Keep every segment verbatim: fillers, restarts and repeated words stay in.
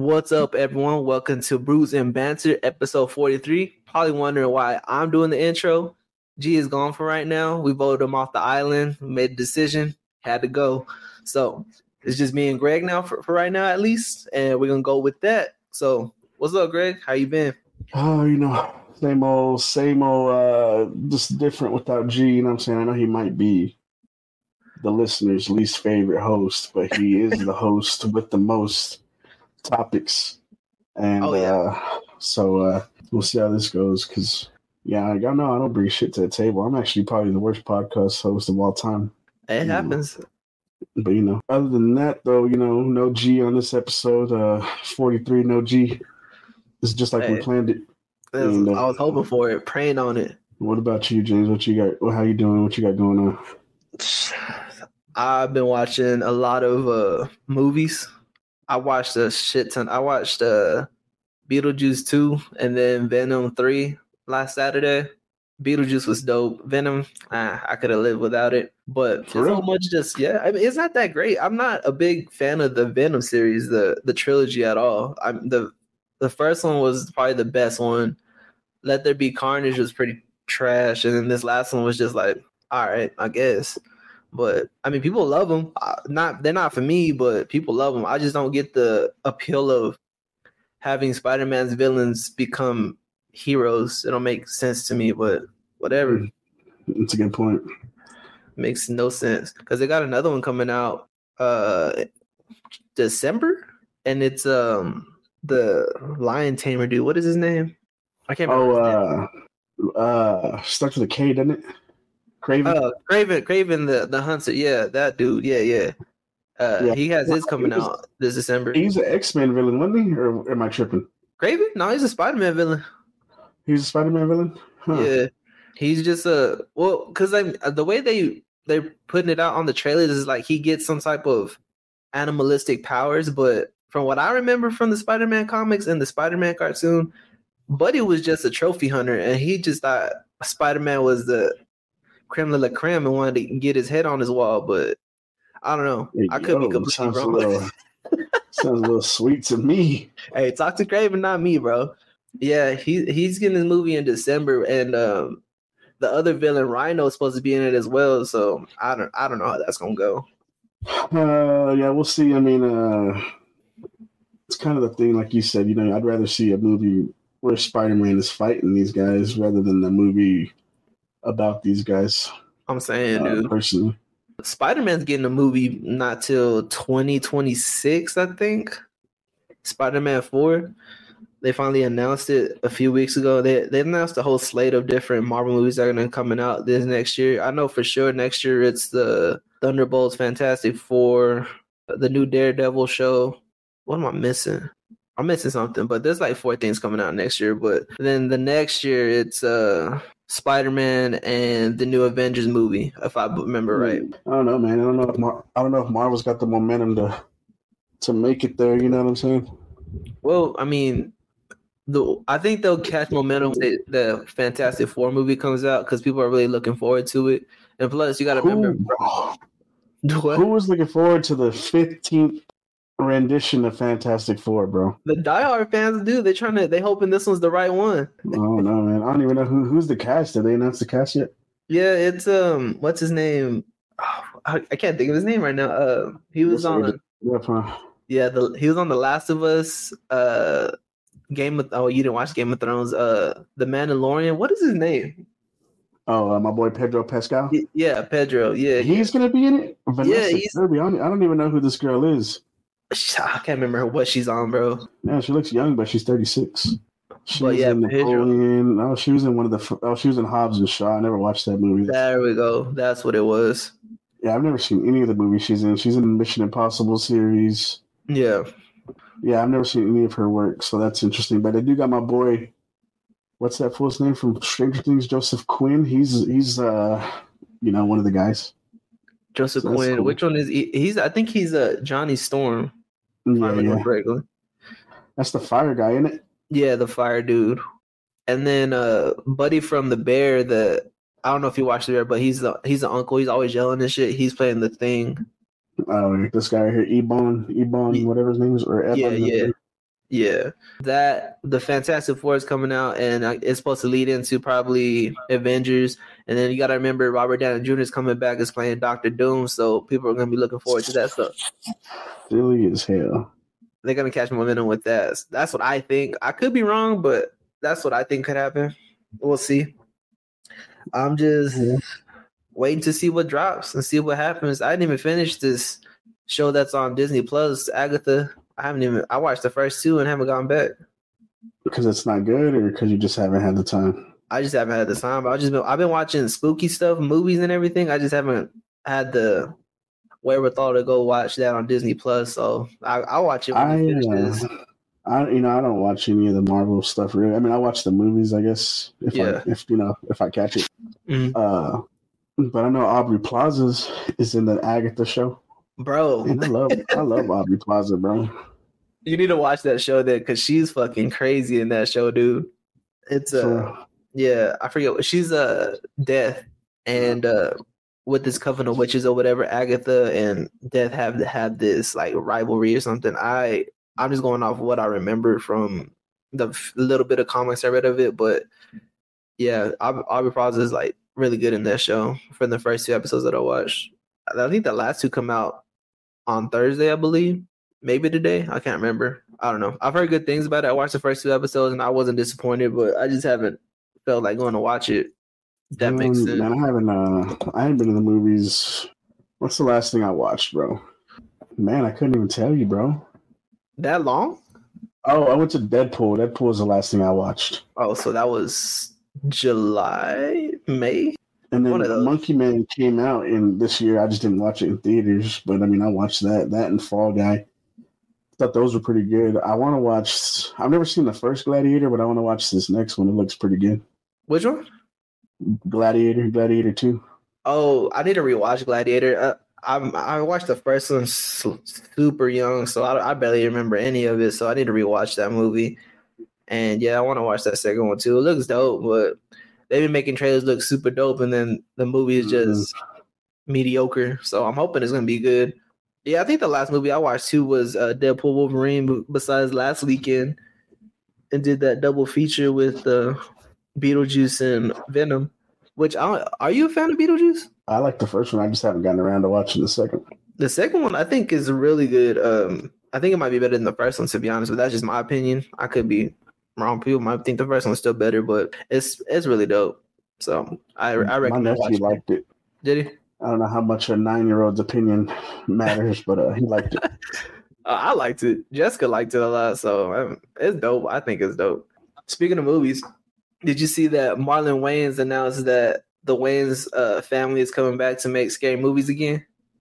What's up, everyone? Welcome to Brews and Banter, episode forty-three. Probably wondering why I'm doing the intro. G is gone for right now. We voted him off the island, made a decision, had to go. So it's just me and Greg now for, for right now, at least, and we're gonna go with that. So what's up, Greg? How you been? Oh, you know, same old, same old, uh, just different without G. You know what I'm saying? I know he might be the listener's least favorite host, but he is the host with the most topics. And oh, yeah. uh, so uh, we'll see how this goes because, yeah, y'all know I don't bring shit to the table. I'm actually probably the worst podcast host of all time. It you happens. Know. But, you know, other than that, though, you know, no G on this episode. Uh, forty-three, no G. It's just like hey, we planned it. And, uh, I was hoping for it, praying on it. What about you, James? What you got? How you doing? What you got going on? I've been watching a lot of uh, movies. I watched a shit ton. I watched uh, Beetlejuice two and then Venom three last Saturday. Beetlejuice was dope. Venom, ah, I could have lived without it. But for so much just, yeah, I mean, it's not that great. I'm not a big fan of the Venom series, the the trilogy at all. I'm the The first one was probably the best one. Let There Be Carnage was pretty trash. And then this last one was just like, all right, I guess. But, I mean, people love them. Not, they're not for me, but people love them. I just don't get the appeal of having Spider-Man's villains become heroes. It don't make sense to me, but whatever. That's a good point. Makes no sense. Because they got another one coming out uh, December. And it's um the Lion Tamer dude. What is his name? I can't remember. Oh, uh, uh, starts with a K, doesn't it? Kraven. Uh, Kraven, Kraven the, the Hunter. Yeah, that dude. Yeah, yeah. Uh, yeah. He has his coming was, out this December. He's an X-Men villain, wasn't he? Or am I tripping? Kraven? No, he's a Spider-Man villain. He's a Spider-Man villain? Huh. Yeah. He's just a, well, because like, the way they, they're putting it out on the trailers is like he gets some type of animalistic powers, but from what I remember from the Spider-Man comics and the Spider-Man cartoon, Buddy was just a trophy hunter, and he just thought Spider-Man was the creme de la creme and wanted to get his head on his wall, but I don't know. Hey, I could yo, be completely sounds wrong. A little, sounds a little sweet to me. Hey, talk to Kraven, not me, bro. Yeah, he he's getting his movie in December, and um, the other villain, Rhino, is supposed to be in it as well, so I don't, I don't know how that's going to go. Uh, yeah, we'll see. I mean, uh... it's kind of the thing, like you said, you know, I'd rather see a movie where Spider-Man is fighting these guys rather than a movie about these guys. I'm saying, uh, dude. Personally. Spider-Man's getting a movie not till twenty twenty-six, I think. Spider-Man four. They finally announced it a few weeks ago. They they announced a whole slate of different Marvel movies that are going to be coming out this next year. I know for sure next year it's the Thunderbolts, Fantastic Four, the new Daredevil show. What am I missing? I'm missing something, but there's like four things coming out next year. But then the next year, it's uh, Spider-Man and the new Avengers movie, if I remember right. I don't know, man. I don't know if Mar- I don't know if Marvel's got the momentum to to make it there. You know what I'm saying? Well, I mean, the I think they'll catch momentum when the Fantastic Four movie comes out because people are really looking forward to it. And plus, you got to remember, who was looking forward to the fifteenth rendition of Fantastic Four, bro? The diehard fans do. They're trying to. They hoping this one's the right one. Oh no, man! I don't even know who who's the cast. Did they announce the cast yet? Yeah, it's um, what's his name? Oh, I, I can't think of his name right now. Uh, he was on. The, yep, huh? Yeah, the he was on The Last of Us. Uh, Game of oh, you didn't watch Game of Thrones. Uh, The Mandalorian. What is his name? Oh, uh, my boy Pedro Pascal. Yeah, Pedro. Yeah, he's yeah. gonna be in it. Vanessa yeah, he's. Kirby. I don't, I don't even know who this girl is. I can't remember what she's on, bro. Yeah, she looks young, but she's thirty-six. She's but yeah, in Napoleon. Oh, she was in one of the. Oh, she was in Hobbs and Shaw. I never watched that movie. There we go. That's what it was. Yeah, I've never seen any of the movies she's in. She's in the Mission Impossible series. Yeah. Yeah, I've never seen any of her work, so that's interesting. But I do got my boy. What's that fool's name from Stranger Things? Joseph Quinn. He's he's uh, you know, one of the guys. Joseph so Quinn. Cool. Which one is he? He's? I think he's a uh, Johnny Storm. Yeah, yeah. That's the fire guy, isn't it? Yeah, the fire dude. And then uh, Buddy from The Bear. The I don't know if you watched The Bear, but he's the he's the uncle. He's always yelling and shit. He's playing the Thing. Oh, this guy right here, Ebon, Ebon, whatever his name is, or Ebon. Yeah, yeah. Yeah, that the Fantastic Four is coming out, and uh, it's supposed to lead into probably Avengers. And then you got to remember Robert Downey Junior is coming back as playing Doctor Doom, so people are going to be looking forward to that stuff. Silly as hell. They're going to catch momentum with that. That's what I think. I could be wrong, but that's what I think could happen. We'll see. I'm just yeah. waiting to see what drops and see what happens. I didn't even finish this show that's on Disney Plus, Agatha. I haven't even. I watched the first two and haven't gone back. Because it's not good, or because you just haven't had the time? I just haven't had the time. I just been. I've been watching spooky stuff, movies, and everything. I just haven't had the wherewithal to go watch that on Disney Plus. So I, I'll watch it when I, it finishes. Uh, I, you know, I don't watch any of the Marvel stuff really. I mean, I watch the movies, I guess, if yeah. I, if you know, if I catch it. Mm-hmm. Uh, but I know Aubrey Plaza's is in the Agatha show. Bro, and I love I love Aubrey Plaza, bro. You need to watch that show then, because she's fucking crazy in that show, dude. It's a uh, so, yeah, I forget. She's a uh, Death, and uh, with this coven of witches or whatever, Agatha and Death have have this like rivalry or something. I I'm just going off what I remember from the f- little bit of comics I read of it, but yeah, Aubrey Plaza is like really good in that show. From the first two episodes that I watched, I think the last two come out on Thursday, I believe. Maybe today. I can't remember. I don't know. I've heard good things about it. I watched the first two episodes and I wasn't disappointed, but I just haven't felt like going to watch it. That um, makes sense. Man, I haven't uh I haven't been in the movies. What's the last thing I watched, bro? Man, I couldn't even tell you, bro. That long? Oh, I went to Deadpool. Deadpool was the last thing I watched. Oh, so that was July, May? And then Monkey Man came out in this year. I just didn't watch it in theaters, but I mean, I watched that. That and Fall Guy. Thought those were pretty good. I want to watch. I've never seen the first Gladiator, but I want to watch this next one. It looks pretty good. Which one? Gladiator, Gladiator Two. Oh, I need to rewatch Gladiator. Uh, I I watched the first one super young, so I, I barely remember any of it. So I need to rewatch that movie. And yeah, I want to watch that second one too. It looks dope, but they've been making trailers look super dope, and then the movie is just mm-hmm. mediocre. So I'm hoping it's gonna be good. Yeah, I think the last movie I watched too was uh, Deadpool Wolverine. Besides last weekend, and did that double feature with uh, Beetlejuice and Venom. Which I don't, are you a fan of Beetlejuice? I like the first one. I just haven't gotten around to watching the second. The second one I think is really good. Um, I think it might be better than the first one, to be honest. But that's just my opinion. I could be wrong. People might think the first one's still better, but it's it's really dope. So I I recommend. My nephew liked it. Did he? I don't know how much a nine-year-old's opinion matters, but uh, he liked it. uh, I liked it. Jessica liked it a lot, so um, it's dope. I think it's dope. Speaking of movies, did you see that Marlon Wayans announced that the Wayans uh, family is coming back to make scary movies again?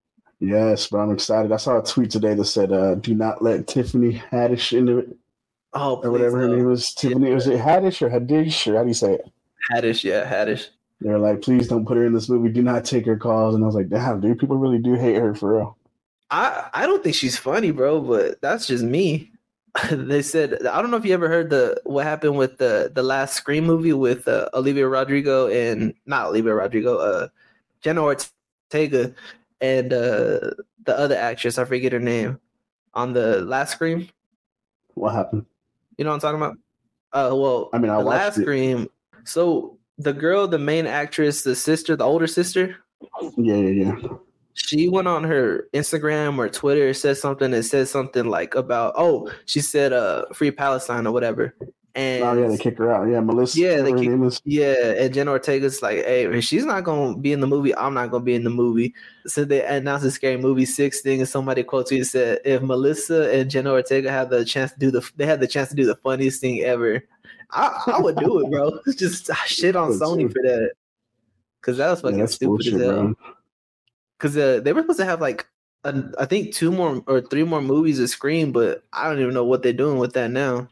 Yes, but I'm excited. I saw a tweet today that said, uh, "Do not let Tiffany Haddish into it." Oh, or whatever her name was. Tiffany, yeah. Was it Haddish or Haddish or how do you say it? Haddish, yeah, Haddish. They're like, please don't put her in this movie. Do not take her calls. And I was like, damn, dude, people really do hate her for real. I, I don't think she's funny, bro, but that's just me. They said, I don't know if you ever heard the what happened with the, the last Scream movie with uh, Olivia Rodrigo and, not Olivia Rodrigo, uh, Jenna Ortega and uh, the other actress, I forget her name, on the last Scream. What happened? You know what I'm talking about? Uh, well, I mean, I the last it. Scream. So the girl, the main actress, the sister, the older sister. Yeah, yeah, yeah. She went on her Instagram or Twitter, said something and said something like about, oh, she said uh, free Palestine or whatever. And oh, yeah, they kicked her out. Yeah, Melissa. Yeah, they kick, yeah, and Jenna Ortega's like, hey, if she's not going to be in the movie, I'm not going to be in the movie. So they announced the Scary Movie six thing, and somebody quote tweeted said, if Melissa and Jenna Ortega have the chance to do the, they had the chance to do the funniest thing ever, I, I would do it, bro. Just shit on Sony for that. Because that was fucking yeah, stupid bullshit, as hell. Because uh, they were supposed to have like, a, I think two more or three more movies of Scream, but I don't even know what they're doing with that now.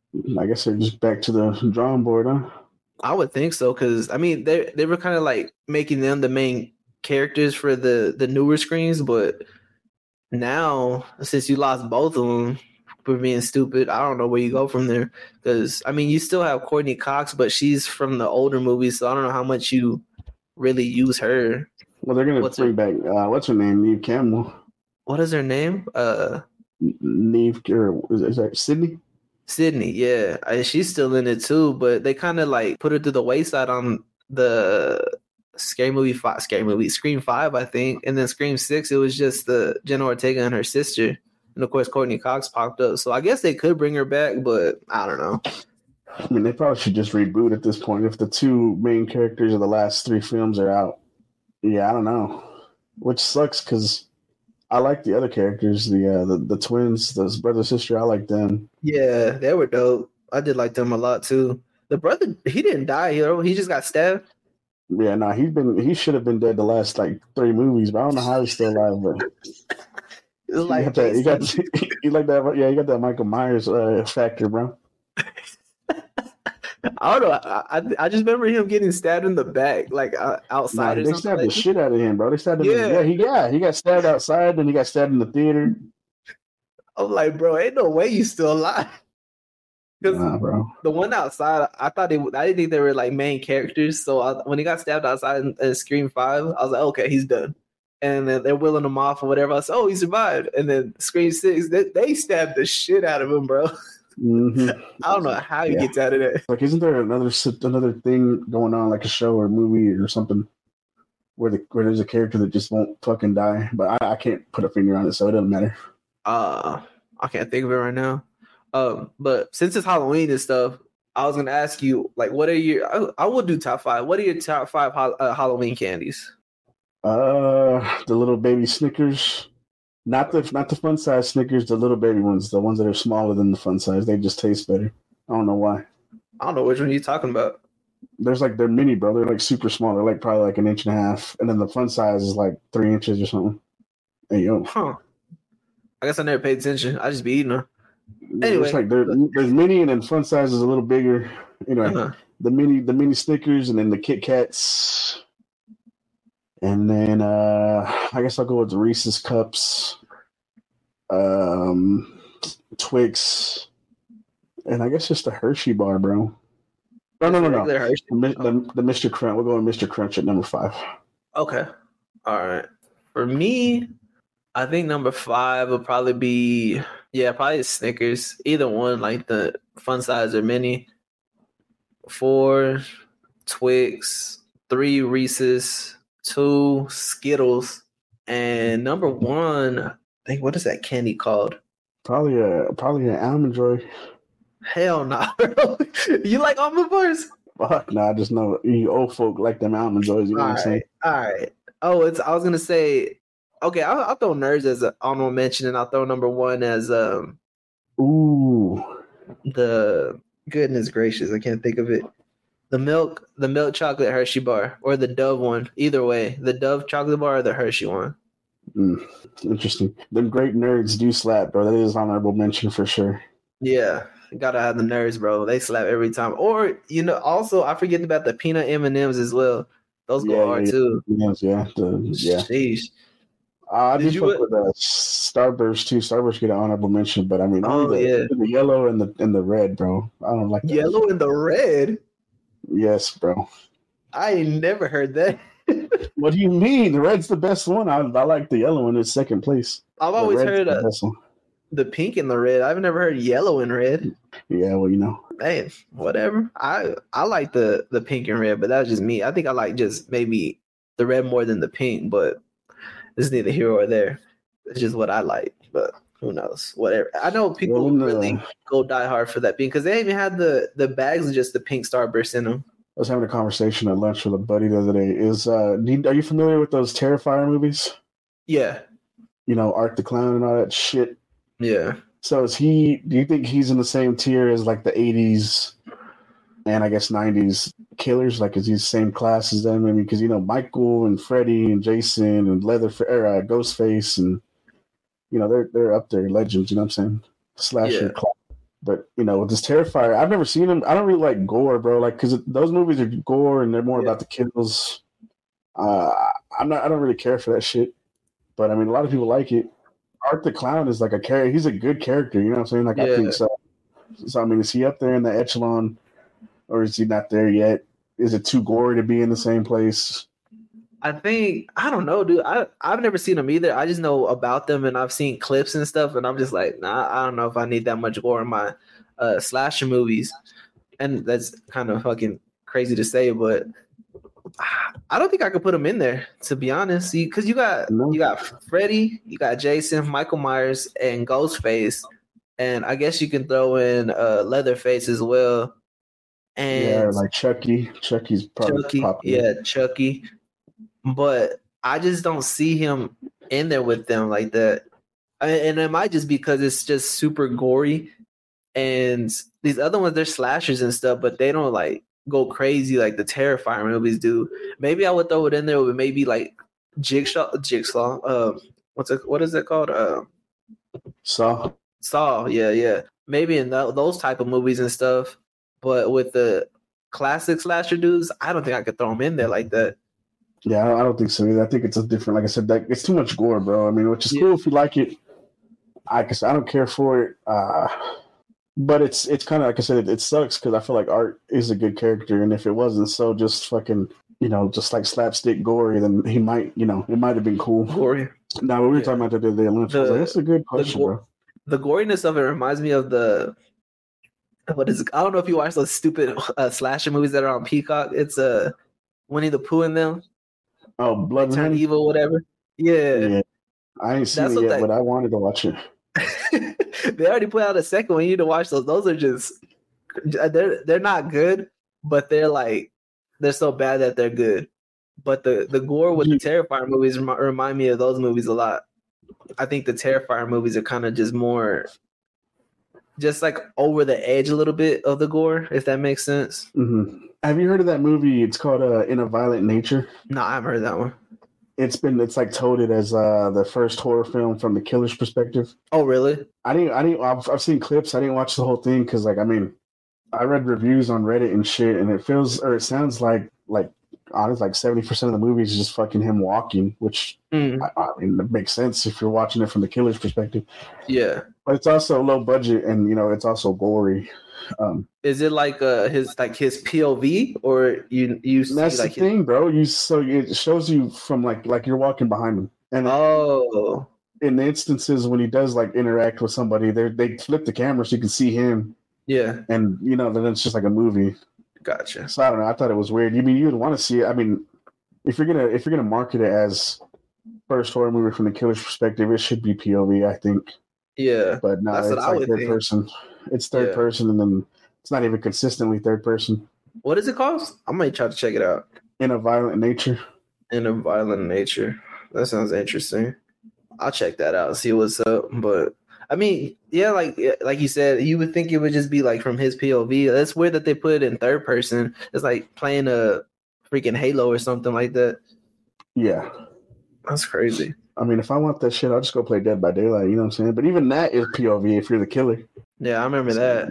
I guess they're just back to the drawing board, huh? I would think so, because I mean they they were kind of like making them the main characters for the, the newer Screams, but now since you lost both of them for being stupid, I don't know where you go from there. Because I mean you still have Courtney Cox, but she's from the older movies, so I don't know how much you really use her. Well, they're gonna what's bring her, back uh, what's her name, Neve Campbell. What is her name? Uh, Neve or is, is that Sydney? Sydney, yeah, and she's still in it too. But they kind of like put her to the wayside on the Scary Movie five, Scary Movie, Scream five, I think, and then Scream six. It was just the Jenna Ortega and her sister, and of course Courtney Cox popped up. So I guess they could bring her back, but I don't know. I mean, they probably should just reboot at this point if the two main characters of the last three films are out. Yeah, I don't know, which sucks because I like the other characters, the uh, the the twins, the brother sister. I like them. Yeah, they were dope. I did like them a lot too. The brother, he didn't die, you know. He just got stabbed. Yeah, no, he's been he should have been dead the last like three movies, but I don't know how he's still alive. But It was like you got that, you got you like that, yeah, you got that Michael Myers uh, factor, bro. I don't know. I, I I just remember him getting stabbed in the back, like uh, outside. Nah, or they something stabbed like the shit out of him, bro. They stabbed him. Yeah. In, yeah, he yeah he got stabbed outside, then he got stabbed in the theater. I'm like, bro, ain't no way you still alive. Because Nah, bro. the one outside, I thought they, I didn't think they were like main characters. So I, when he got stabbed outside in, in Scream Five, I was like, okay, he's done. And then they're willing him off or whatever. I said, oh, he survived. And then Scream Six, they, they stabbed the shit out of him, bro. Mm-hmm. I don't know how he Yeah. gets out of there. Like, isn't there another another thing going on, like a show or a movie or something, where the where there's a character that just won't fucking die? But I, I can't put a finger on it, so it doesn't matter. Uh, I can't think of it right now. Um, but since it's Halloween and stuff, I was gonna ask you, like, what are your? I, I will do top five. What are your top five ho- uh, Halloween candies? Uh, the little baby Snickers, not the not the fun size Snickers, the little baby ones, the ones that are smaller than the fun size. They just taste better. I don't know why. I don't know which one you're talking about. There's like they're mini, bro. They're like super small. They're like probably like an inch and a half, and then the fun size is like three inches or something. Hey yo, Huh. I guess I never paid attention. I just be eating them. it's Anyway. like there- there's mini, and then fun size is a little bigger. You know, Uh-huh. the mini the mini Snickers, and then the Kit Kats, and then uh I guess I'll go with the Reese's Cups, um, Twix, and I guess just the Hershey bar, bro. No, no, no, no. Regular Hershey. The, Mi- the, the Mister Crunch. We'll go with Mister Crunch at number five. Okay. All right. For me, I think number five would probably be, yeah, probably Snickers. Either one, like the fun size or mini. Four, Twix. Three, Reese's. Two, Skittles. And number one, I think, what is that candy called? Probably a probably an Almond Joy. Hell no, bro. You like almond bars? Fuck, nah, I just know you old folk like them Almond Joys. You know All what I'm saying? right. All right. Oh, it's, I was going to say, okay, I'll, I'll throw Nerds as an honorable mention, and I'll throw number one as um Ooh, the goodness gracious, I can't think of it. The milk, the milk chocolate Hershey bar, or the Dove one. Either way, the Dove chocolate bar or the Hershey one. mm, interesting. Them great nerds do slap, bro. That is honorable mention for sure. Yeah, gotta have the Nerds, bro. They slap every time. Or you know, also I forget about the peanut M and M's as well. Those go Yeah, hard yeah, too. Yes, yeah, the, yeah. Sheesh. Uh, I Did did you- fuck with uh, Starburst too. Starburst get an honorable mention, but I mean, Oh, only the, yeah. the yellow and the and the red, bro. I don't like that. Yellow and the red. Yes, bro. I ain't never heard that. What do you mean? The red's the best one. I, I like the yellow one in second place. I've The always red's heard the uh, best one. the pink and the red. I've never heard yellow and red. Yeah, well, you know. Hey, whatever. I I like the the pink and red, but that's just me. I think I like just maybe the red more than the pink, but it's neither here or there. It's just what I like, but who knows? Whatever. I know people Well, uh, really go die hard for that pink because they even had the the bags of just the pink Starburst in them. I was having a conversation at lunch with a buddy the other day. Is uh, do you- are you familiar with those Terrifier movies? Yeah, You know, Art the Clown and all that shit. yeah. So is he? Do you think he's in the same tier as like the eighties and I guess nineties killers? Like, is he the same class as them? I mean, because you know, Michael and Freddy and Jason and Leather, or, uh, Ghostface, and you know, they're they're up there, legends. You know what I'm saying? Slasher. Yeah. Class. But you know, with this Terrifier, I've never seen him. I don't really like gore, bro. Like, because those movies are gore and they're more Yeah. about the kills. Uh, I'm not. I don't really care for that shit. But I mean, a lot of people like it. Art the Clown is like a character. He's a good character. You know what I'm saying? Like, I Yeah. think so. So I mean, is he up there in the echelon, or is he not there yet? Is it too gory to be in the same place? I think I don't know, dude. I I've never seen them either. I just know about them and I've seen clips and stuff, and I'm just like, nah, I don't know if I need that much gore in my uh, slasher movies, and that's kind of fucking crazy to say, but I don't think I could put them in there, to be honest. Because you got No. you got Freddy, you got Jason, Michael Myers, and Ghostface, and I guess you can throw in uh, Leatherface as well. And yeah, like Chucky. Chucky's probably Chucky, popular. yeah, Chucky. But I just don't see him in there with them like that. And it might just be because it's just super gory, and these other ones they're slashers and stuff, but they don't like go crazy like the Terrifier movies do. Maybe I would throw it in there with maybe like Jigsaw, Jigsaw. Uh, what's it? What is it called? Uh, Saw. Saw. Yeah, yeah. Maybe in th- those type of movies and stuff. But with the classic slasher dudes, I don't think I could throw them in there like that. Yeah, I don't, I don't think so either. I think it's a different. Like I said, that it's too much gore, bro. I mean, which is Yeah. cool if you like it. I guess I don't care for it. Uh, But it's it's kind of like I said, it, it sucks because I feel like Art is a good character, and if it wasn't so just fucking, you know, just like slapstick gory, then he might, you know, it might have been cool. Gory. Now, when we were Yeah. talking about the other day, Lynch, I was The- like, that's a good question, go- bro. The goriness of it reminds me of the what is it? I don't know if you watch those stupid uh, slasher movies that are on Peacock. It's uh, Winnie the Pooh in them, Oh, Blood and Turn Honey? Evil, whatever. Yeah. Yeah. I ain't seen That's it what yet, that- but I wanted to watch it. They already put out a second one. You need to watch those. Those are just they're they're not good, but they're like they're so bad that they're good. But the the gore with the Terrifier movies remi- remind me of those movies a lot. I think the Terrifier movies are kind of just more, just like over the edge a little bit of the gore, if that makes sense. hmm Have you heard of that movie? It's called uh, In a Violent Nature. No, I haven't heard that one. It's been it's like touted as uh, the first horror film from the killer's perspective. Oh, really? I didn't I didn't I've, I've seen clips. I didn't watch the whole thing because like I mean, I read reviews on Reddit and shit, and it feels or it sounds like like honestly like seventy percent of the movie is just fucking him walking, which Mm, I, I mean it makes sense if you're watching it from the killer's perspective. yeah. But it's also low budget, and you know it's also gory. Um, Is it like uh his like his P O V or you you see that's like the thing, bro. You so it shows you from like like you're walking behind him, and his, oh in the instances when he does like interact with somebody, they they flip the camera so you can see him, yeah, and you know then it's just like a movie. gotcha. So I don't know. I thought it was weird. You mean you'd want to see it? I mean, if you're gonna if you're gonna market it as first horror movie from the killer's perspective, it should be P O V, I think. Yeah, But no, That's it's what I like would third think. person. It's third Yeah. person, and then it's not even consistently third person. what is it called? I might try to check it out. In a Violent Nature. In a violent nature. That sounds interesting. I'll check that out, see what's up. But I mean, yeah, like like you said, you would think it would just be like from his P O V. That's weird that they put it in third person. It's like playing a freaking Halo or something like that. Yeah. That's crazy. I mean, if I want that shit, I'll just go play Dead by Daylight. You know what I'm saying? But even that is P O V if you're the killer. Yeah, I remember that.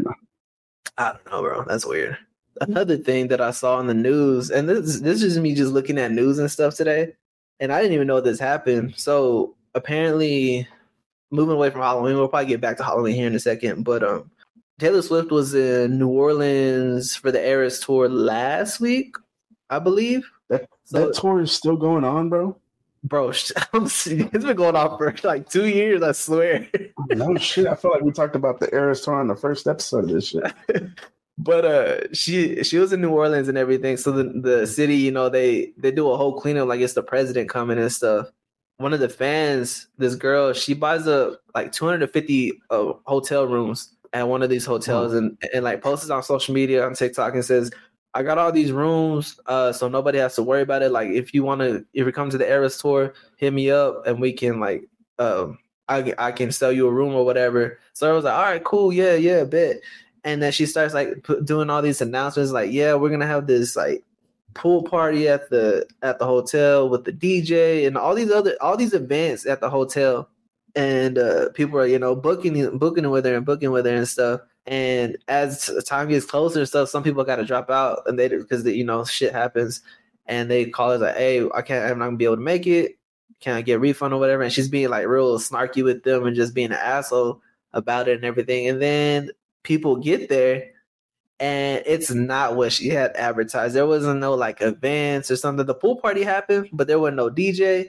I don't know, bro. That's weird. Another thing that I saw in the news, and this this is me just looking at news and stuff today, and I didn't even know this happened. So apparently, moving away from Halloween, we'll probably get back to Halloween here in a second. But um, Taylor Swift was in New Orleans for the Eras tour last week, I believe. That So- that tour is still going on, bro. Bro, I'm serious. It's been going on for like two years, I swear. No shit. I feel like we talked about the Eras tour on the first episode of this shit. But uh, she she was in New Orleans and everything. So the the city, you know, they they do a whole cleanup like it's the president coming and stuff. One of the fans, this girl, she buys a like two hundred fifty uh, hotel rooms at one of these hotels, and and like posts it on social media on TikTok and says, "I got all these rooms, uh, so nobody has to worry about it. Like if you want to, if you come to the Eras tour, hit me up and we can like, um, I I can sell you a room or whatever." So I was like, "All right, cool, yeah, yeah, bet." And then she starts like put, doing all these announcements, like, "Yeah, we're gonna have this like pool party at the at the hotel with the D J and all these other all these events at the hotel." And uh, people are, you know, booking booking with her and booking with her and stuff. And as time gets closer and stuff, some people got to drop out, and they because you know shit happens, and they call her like, "Hey, I can't, I'm not gonna be able to make it. Can I get a refund or whatever?" And she's being like real snarky with them and just being an asshole about it and everything. And then people get there, and it's not what she had advertised. There wasn't no like events or something. The pool party happened, but there was no D J.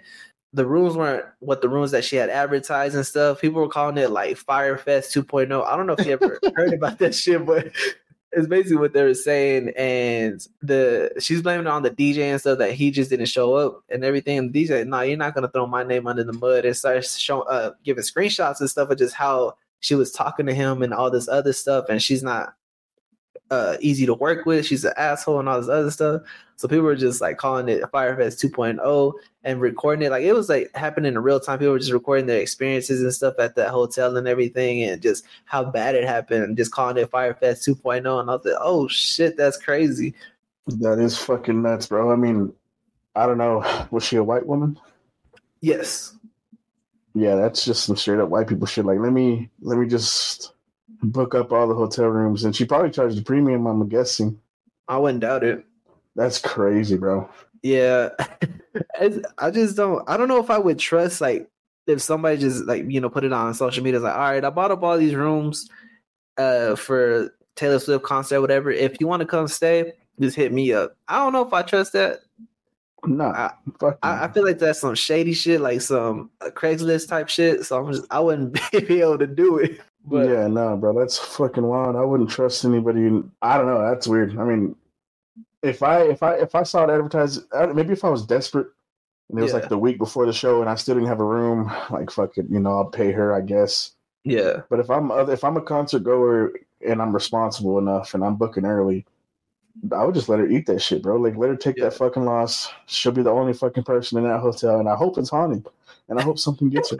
the rooms weren't what the rooms that she had advertised and stuff. People were calling it like Firefest 2.0. I don't know if you ever heard about that shit, but it's basically what they were saying. And the she's blaming it on the D J and stuff that he just didn't show up and everything. And the D J, no, nah, you're not gonna throw my name under the mud, and starts showing uh giving screenshots and stuff of just how she was talking to him and all this other stuff, and she's not uh easy to work with. She's an asshole and all this other stuff. So people were just like calling it Firefest 2.0 and recording it. Like it was like happening in real time. People were just recording their experiences and stuff at the hotel and everything, and just how bad it happened, and just calling it Firefest 2.0. And I was like, oh shit, that's crazy. That is fucking nuts, bro. I mean, I don't know. Was she a white woman? Yes. Yeah, that's just some straight up white people shit. Like, let me let me just book up all the hotel rooms, and she probably charged a premium, I'm guessing. I wouldn't doubt it. That's crazy, bro. Yeah. I just don't I don't know if I would trust, like, if somebody just like, you know, put it on social media, like, all right, I bought up all these rooms uh for Taylor Swift concert, whatever. If you want to come stay, just hit me up. I don't know if I trust that. No, I, I, I feel like that's some shady shit, like some uh, Craigslist type shit. So I'm just I wouldn't be able to do it. But yeah, no, bro, that's fucking wild. I wouldn't trust anybody. I don't know. That's weird. I mean, if I if I if I saw it advertised, maybe if I was desperate and it was yeah. like the week before the show and I still didn't have a room, like fuck it, you know, I'll pay her, I guess. Yeah. But if I'm if I'm a concert goer and I'm responsible enough and I'm booking early, I would just let her eat that shit, bro. Like, let her take yeah. that fucking loss. She'll be the only fucking person in that hotel, and I hope it's haunted, and I hope something gets her.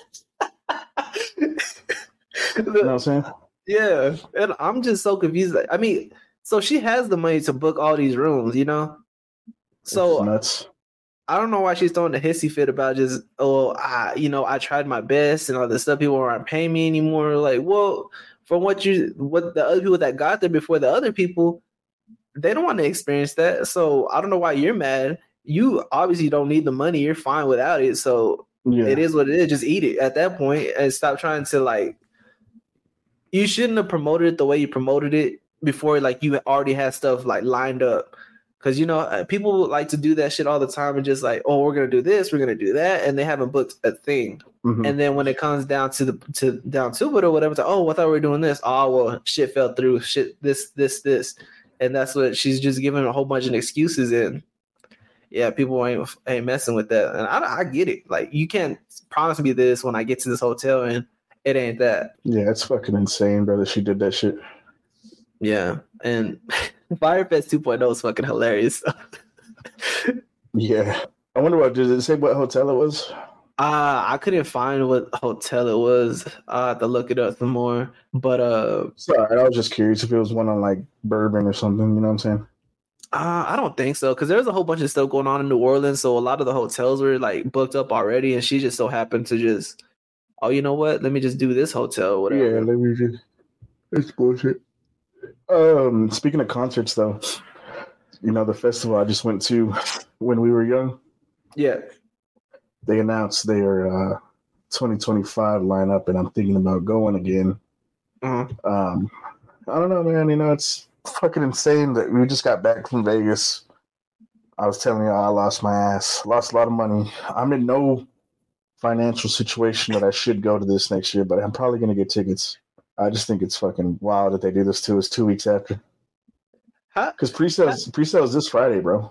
You know what I'm saying? Yeah, and I'm just so confused. I mean, so she has the money to book all these rooms, you know? So it's nuts. I don't know why she's throwing a hissy fit about just, oh, I, you know, I tried my best and all this stuff. People aren't paying me anymore. Like, well, from what you, what the other people that got there before the other people, they don't want to experience that. So I don't know why you're mad. You obviously don't need the money. You're fine without it. So yeah. It is what it is. Just eat it at that point and stop trying to, like, you shouldn't have promoted it the way you promoted it before, like, you already had stuff, like, lined up. Because, you know, people like to do that shit all the time and just like, oh, we're going to do this, we're going to do that, and they haven't booked a thing. Mm-hmm. And then when it comes down to the to down to it or whatever, it's like, oh, I thought we were doing this. Oh, well, shit fell through. Shit, this, this, this. And that's what she's just giving a whole bunch of excuses in. Yeah, people ain't ain't messing with that. And I, I get it. Like, you can't promise me this when I get to this hotel and it ain't that. Yeah, it's fucking insane, brother. She did that shit. Yeah, and Firefest 2.0 is fucking hilarious. Yeah. I wonder what, did it say what hotel it was? Uh, I couldn't find what hotel it was. I have to look it up some more. But, uh... Sorry, I was just curious if it was one on, like, Bourbon or something, you know what I'm saying? Uh, I don't think so, because there's a whole bunch of stuff going on in New Orleans, so a lot of the hotels were, like, booked up already, and she just so happened to just, oh, you know what? Let me just do this hotel or whatever. Yeah, let me just... It's bullshit. Um, speaking of concerts, though, you know, the festival I just went to when we were young. Yeah. They announced their uh, twenty twenty-five lineup, and I'm thinking about going again. Uh-huh. Um, I don't know, man. You know, it's fucking insane that we just got back from Vegas. I was telling you, I lost my ass, lost a lot of money. I'm in no financial situation that I should go to this next year, but I'm probably going to get tickets. I just think it's fucking wild that they do this to us two weeks after. Because pre-sales, pre-sales this Friday, bro.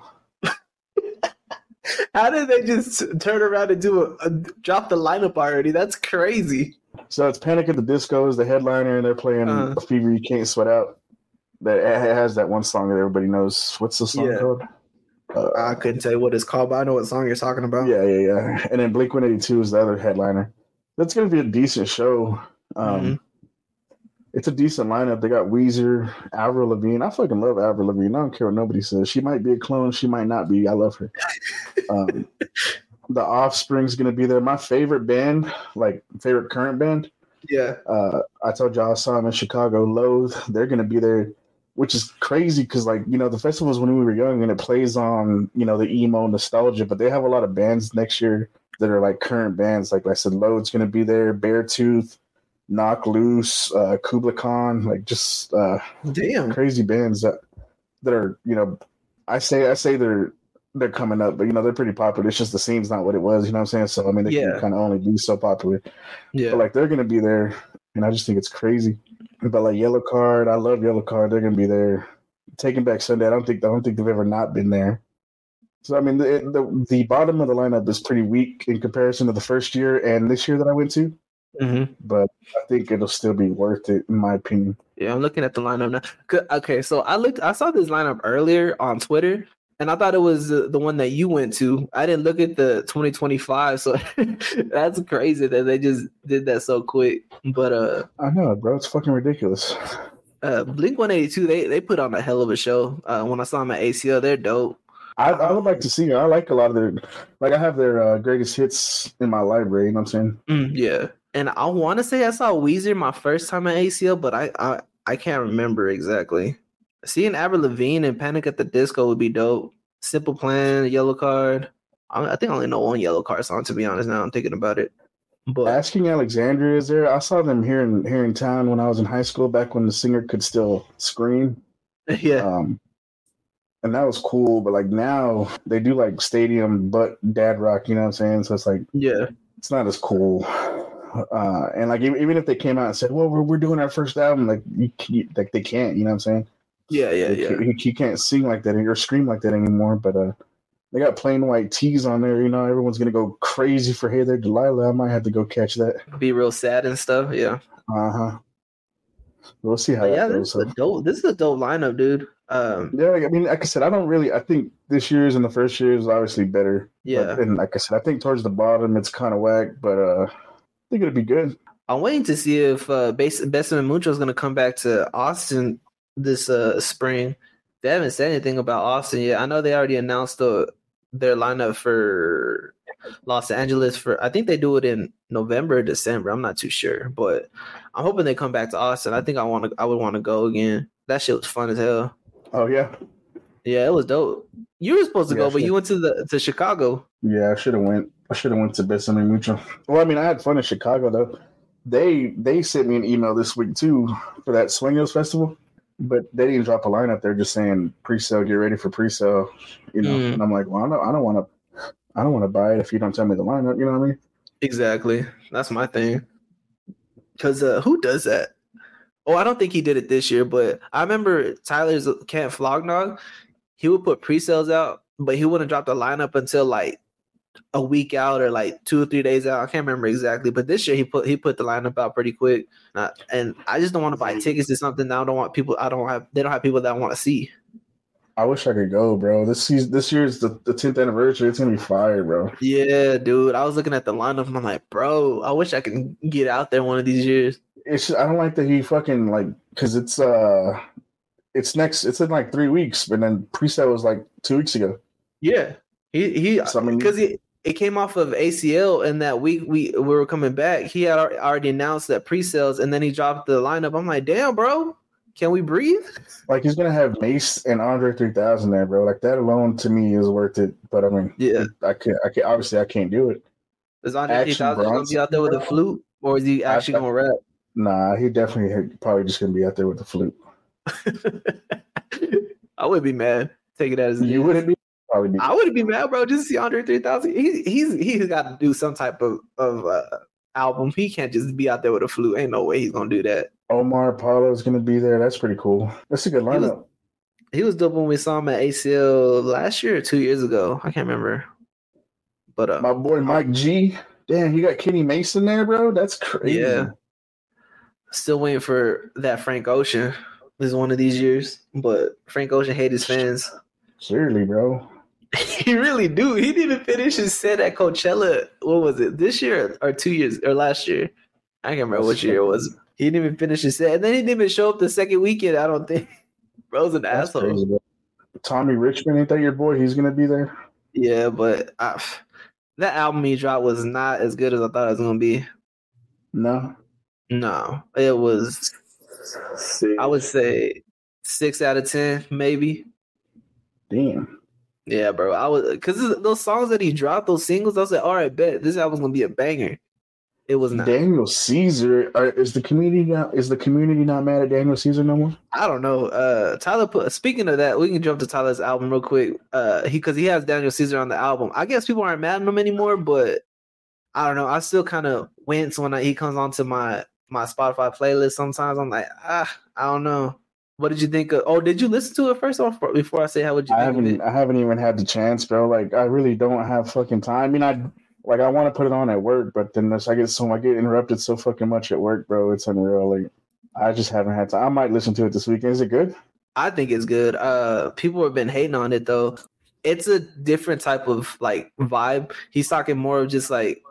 How did they just turn around and do a, a drop the lineup already? That's crazy. So it's Panic at the Disco is the headliner, and they're playing uh-huh. A Fever You Can't Sweat Out. That has that one song that everybody knows. What's the song yeah. called? Uh, I couldn't tell you what it's called, but I know what song you're talking about. Yeah, yeah, yeah. And then Blink one eighty-two is the other headliner. That's going to be a decent show. Um, mm-hmm. It's a decent lineup. They got Weezer, Avril Lavigne. I fucking love Avril Lavigne. I don't care what nobody says. She might be a clone. She might not be. I love her. Um, the Offspring's going to be there. My favorite band, like favorite current band. Yeah. Uh, I told y'all I saw them in Chicago. Loathe. They're going to be there, which is crazy because, like, you know, the festival's when we were young and it plays on, you know, the emo nostalgia, but they have a lot of bands next year that are like current bands. Like I said, Loathe's going to be there. Beartooth. Knock Loose, uh, Kubla Khan, like just uh, damn crazy bands that that are, you know, I say I say they're they're coming up, but you know they're pretty popular. It's just the scene's not what it was. You know what I'm saying? So I mean, they Yeah. can kind of only be so popular. Yeah. But like they're gonna be there, and I just think it's crazy. But like Yellow Card, I love Yellow Card. They're gonna be there. Taking Back Sunday, I don't think I don't think they've ever not been there. So I mean, the, the the bottom of the lineup is pretty weak in comparison to the first year and this year that I went to. Mm-hmm. But I think it'll still be worth it, in my opinion. Yeah, I'm looking at the lineup now. 'Cause- Okay, so I looked, I saw this lineup earlier on Twitter, and I thought it was the, the one that you went to. I didn't look at the twenty twenty-five, so that's crazy that they just did that so quick. But uh, I know, bro. It's fucking ridiculous. uh Blink one eighty-two, they they put on a hell of a show. Uh, when I saw them at A C L, they're dope. I, I would like to see it. I like a lot of their, like I have their uh, greatest hits in my library. You know what I'm saying? Mm, yeah, and I want to say I saw Weezer my first time at A C L, but I I, I can't remember exactly. Seeing Avril Lavigne and Panic at the Disco would be dope. Simple Plan, Yellow Card. I, I think I only know one Yellow Card song, to be honest. Now I'm thinking about it. But Asking Alexandria is there. I saw them here in here in town when I was in high school, back when the singer could still scream. yeah, Um, and that was cool. But like now they do like stadium, but dad rock. You know what I'm saying? So it's like yeah, it's not as cool. Uh, and like even even if they came out and said, "Well, we're we're doing our first album," like you, you like they can't. You know what I'm saying? yeah, yeah, They yeah. can't- He, he can't sing like that or scream like that anymore. But uh, they got Plain White Tees on there. You know, everyone's gonna go crazy for Hey There Delilah. I might have to go catch that. Be real sad and stuff. Yeah, Uh huh. We'll see how but that yeah. goes. This is a dope. This is a dope lineup, dude. Um, Yeah, I mean, like I said, I don't really. I think this year's and the first year is obviously better. Yeah. But, and like I said, I think towards the bottom it's kind of whack, but uh, I think it'll be good. I'm waiting to see if uh, Bes- Besson Mucho is going to come back to Austin this uh, spring. They haven't said anything about Austin yet. I know they already announced the their lineup for Los Angeles for. I think they do it in November or December. I'm not too sure, but I'm hoping they come back to Austin. I think I want to. I would want to go again. That shit was fun as hell. Oh yeah, Yeah, it was dope. You were supposed to Yeah, go, but sure. you went to the to Chicago. yeah. I should have went. I should have went to Besame Mucho. Well, I mean, I had fun in Chicago though. They they sent me an email this week too for that Swingos Festival, but they didn't drop a lineup. They're just saying pre-sale, get ready for pre-sale. You know, Mm. and I'm like, well, I don't, I don't want to. I don't want to buy it if you don't tell me the lineup. You know what I mean? Exactly. That's my thing. Because uh, who does that? Oh, I don't think he did it this year, but I remember Tyler's Camp Flognog. He would put pre-sales out, but he wouldn't drop the lineup until like a week out or like two or three days out. I can't remember exactly, but this year he put he put the lineup out pretty quick. Uh, and I just don't want to buy tickets to something that I don't want people. I don't have. They don't have people that want to see. I wish I could go, bro. This season, this year's the, the tenth anniversary. It's gonna be fire, bro. Yeah, dude. I was looking at the lineup and I'm like, bro, I wish I could get out there one of these years. It's I don't like that he fucking like because it's uh it's next it's in like three weeks, but then pre-sale was like two weeks ago. Yeah, he he So, I mean- because he it came off of A C L, and that week we, we were coming back. He had al- already announced that pre-sales, and then he dropped the lineup. I'm like, damn, bro, can we breathe? Like he's gonna have Mace and Andre three thousand there, bro. Like that alone to me is worth it. But I mean, Yeah, I can't. I can't. Obviously, I can't do it. is Andre Action three thousand gonna be out there with a flute, or is he actually I- gonna rap? Nah, he definitely probably just gonna be out there with the flute. I would be mad. Take it as it You is. wouldn't be. Probably be. I wouldn't be mad, bro. Just see Andre three thousand. He, he's he's got to do some type of of uh, album. He can't just be out there with a flute. Ain't no way he's gonna do that. Omar Apollo's gonna be there. That's pretty cool. That's a good was- lineup. He was dope when we saw him at A C L last year or two years ago. I can't remember. But uh, My boy Mike G. Damn, you got Kenny Mason there, bro. That's crazy. yeah, still waiting for that Frank Ocean. This is one of these years, but Frank Ocean hate his fans. Clearly, bro. He really do. He didn't even finish his set at Coachella. What was it? This year or two years or last year? I can't remember which year it was. He didn't even finish his set, and then he didn't even show up the second weekend. I don't think. Bro's an That's asshole. crazy, bro. Tommy Richmond, ain't that your boy? He's gonna be there. Yeah, but I, that album he dropped was not as good as I thought it was gonna be. No. No, it was. I would say six out of ten, maybe. Damn. Yeah, bro. I was because those songs that he dropped, those singles. I was like, all right, bet this album's gonna be a banger. It was not. Daniel Caesar. Are, is the community not? Is the community not mad at Daniel Caesar no more? I don't know. Uh, Tyler put. Speaking of that, we can jump to Tyler's album real quick. Uh, he because he has Daniel Caesar on the album. I guess people aren't mad at him anymore, but I don't know. I still kind of wince when I, he comes onto my my Spotify playlist. Sometimes I'm like, ah, I don't know. What did you think of? Oh, did you listen to it first off before I say how would you? I think haven't. of it? I haven't even had the chance, bro. Like I really don't have fucking time. I mean, I like I want to put it on at work, but then this, I get so I get interrupted so fucking much at work, bro. It's unreal. Like I just haven't had time. I might listen to it this weekend. Is it good? I think it's good. Uh, people have been hating on it though. It's a different type of like vibe. He's talking more of just like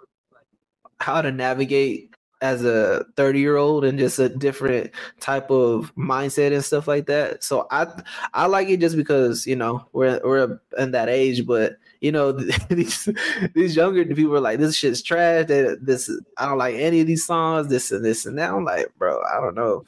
how to navigate as a thirty year old and just a different type of mindset and stuff like that. So I I like it just because, you know, we're we're in that age, but you know, these these younger people are like, this shit's trash. They, this I don't like any of these songs, this and this and that. I'm like, bro, I don't know.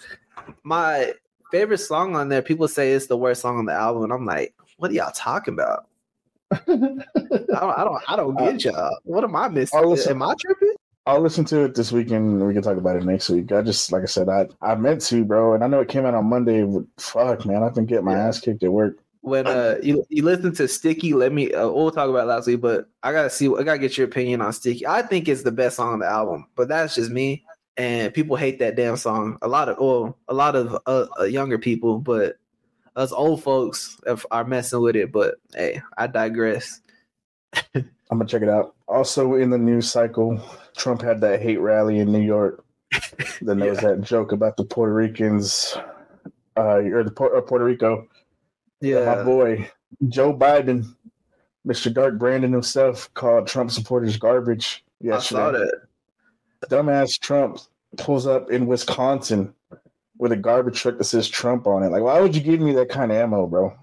My favorite song on there, people say it's the worst song on the album, and I'm like, what are y'all talking about? I don't I don't I don't get y'all. What am I missing? Listen, am I tripping? I'll listen to it this weekend and we can talk about it next week. I just, like I said, I, I meant to, bro. And I know it came out on Monday. But fuck, man. I've been getting my yeah. ass kicked at work. When uh you, you listen to Sticky, let me, uh, we'll talk about it last week, but I got to see, I got to get your opinion on Sticky. I think it's the best song on the album, but that's just me. And people hate that damn song. A lot of, well, a lot of uh, uh, younger people, but us old folks are messing with it. But hey, I digress. I'm going to check it out. Also in the news cycle, Trump had that hate rally in New York. Then there yeah. was that joke about the Puerto Ricans, uh, or the or Puerto Rico. Yeah, my boy Joe Biden, Mister Dark Brandon himself, called Trump supporters garbage yesterday. I saw that. Dumbass Trump pulls up in Wisconsin with a garbage truck that says Trump on it. Like, why would you give me that kind of ammo, bro?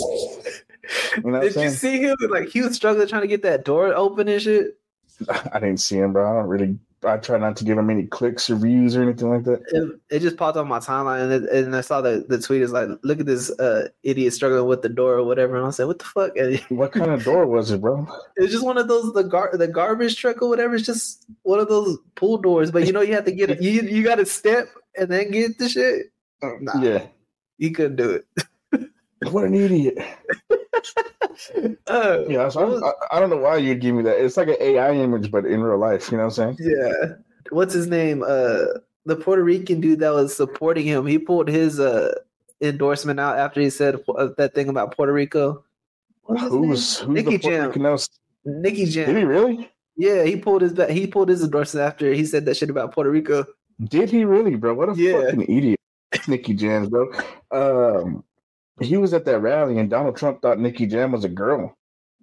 You know Did you see him? Like, he was struggling trying to get that door open and shit. I didn't see him, bro. I don't really. I try not to give him any clicks or views or anything like that. It, it just popped on my timeline, and, it, and I saw the, the tweet is like, "Look at this uh, idiot struggling with the door or whatever." And I said, "What the fuck?" And what kind of door was it, bro? It's just one of those the gar the garbage truck or whatever. It's just one of those pool doors, but you know you have to get it. You you got to step and then get the shit. Oh, nah, yeah, you couldn't do it. What an idiot. uh, yeah, so I, I don't know why you'd give me that. It's like an A I image, but in real life. You know what I'm saying? Yeah. What's his name? Uh, the Puerto Rican dude that was supporting him. He pulled his uh endorsement out after he said that thing about Puerto Rico. Who's who's Nicky the Puerto Jam? Rican else? Nicky Jam. Did he really? Yeah, he pulled his he pulled his endorsement after he said that shit about Puerto Rico. Did he really, bro? What a yeah. fucking idiot, Nicky Jam, bro. Um. He was at that rally, and Donald Trump thought Nicky Jam was a girl.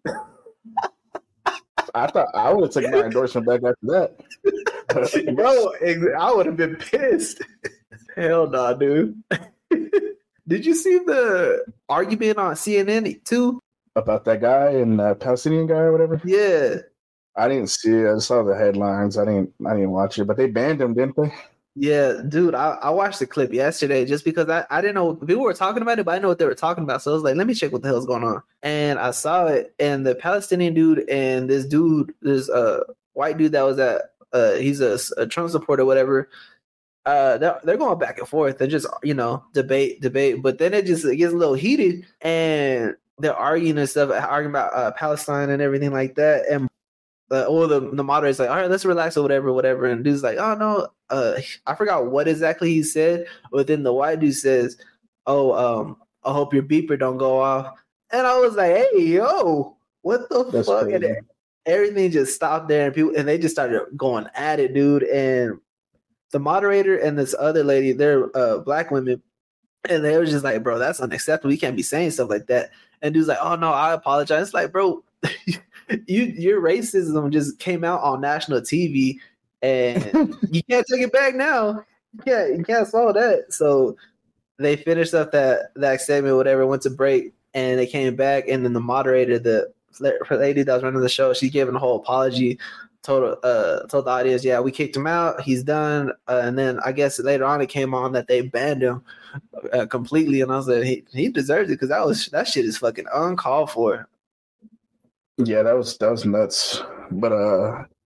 I thought I would have taken my endorsement back after that. Bro, I would have been pissed. Hell no, nah, dude. Did you see the argument on C N N too? About that guy and uh, Palestinian guy or whatever? Yeah. I didn't see it. I saw the headlines. I didn't I didn't watch it, but they banned him, didn't they? Yeah, dude, I, I watched the clip yesterday just because I, I didn't know people were talking about it, but I didn't know what they were talking about. So I was like, let me check what the hell's going on. And I saw it, and the Palestinian dude and this dude, this uh white dude that was at uh he's a, a Trump supporter, whatever. Uh, they're, they're going back and forth and just, you know, debate, debate. But then it just it gets a little heated, and they're arguing and stuff, arguing about uh, Palestine and everything like that. And Uh, or the the moderator's like, all right, let's relax or whatever, whatever. And dude's like, oh no, uh, I forgot what exactly he said. But then the white dude says, oh, um, I hope your beeper don't go off. And I was like, hey, yo, what the That's fuck? Crazy. And everything just stopped there, and people and they just started going at it, dude. And the moderator and this other lady, they're uh, black women, and they were just like, bro, that's unacceptable. You can't be saying stuff like that. And dude's like, oh no, I apologize. It's like, bro. You your racism just came out on national T V, and you can't take it back now. You can't you can't solve that. So they finished up that that segment, whatever, went to break, and they came back, and then the moderator, the lady that was running the show, she gave a whole apology, told uh told the audience, yeah, we kicked him out, he's done, uh, and then I guess later on it came on that they banned him uh, completely, and I was like, he he deserves it because that was that shit is fucking uncalled for. Yeah, that was that was nuts. But uh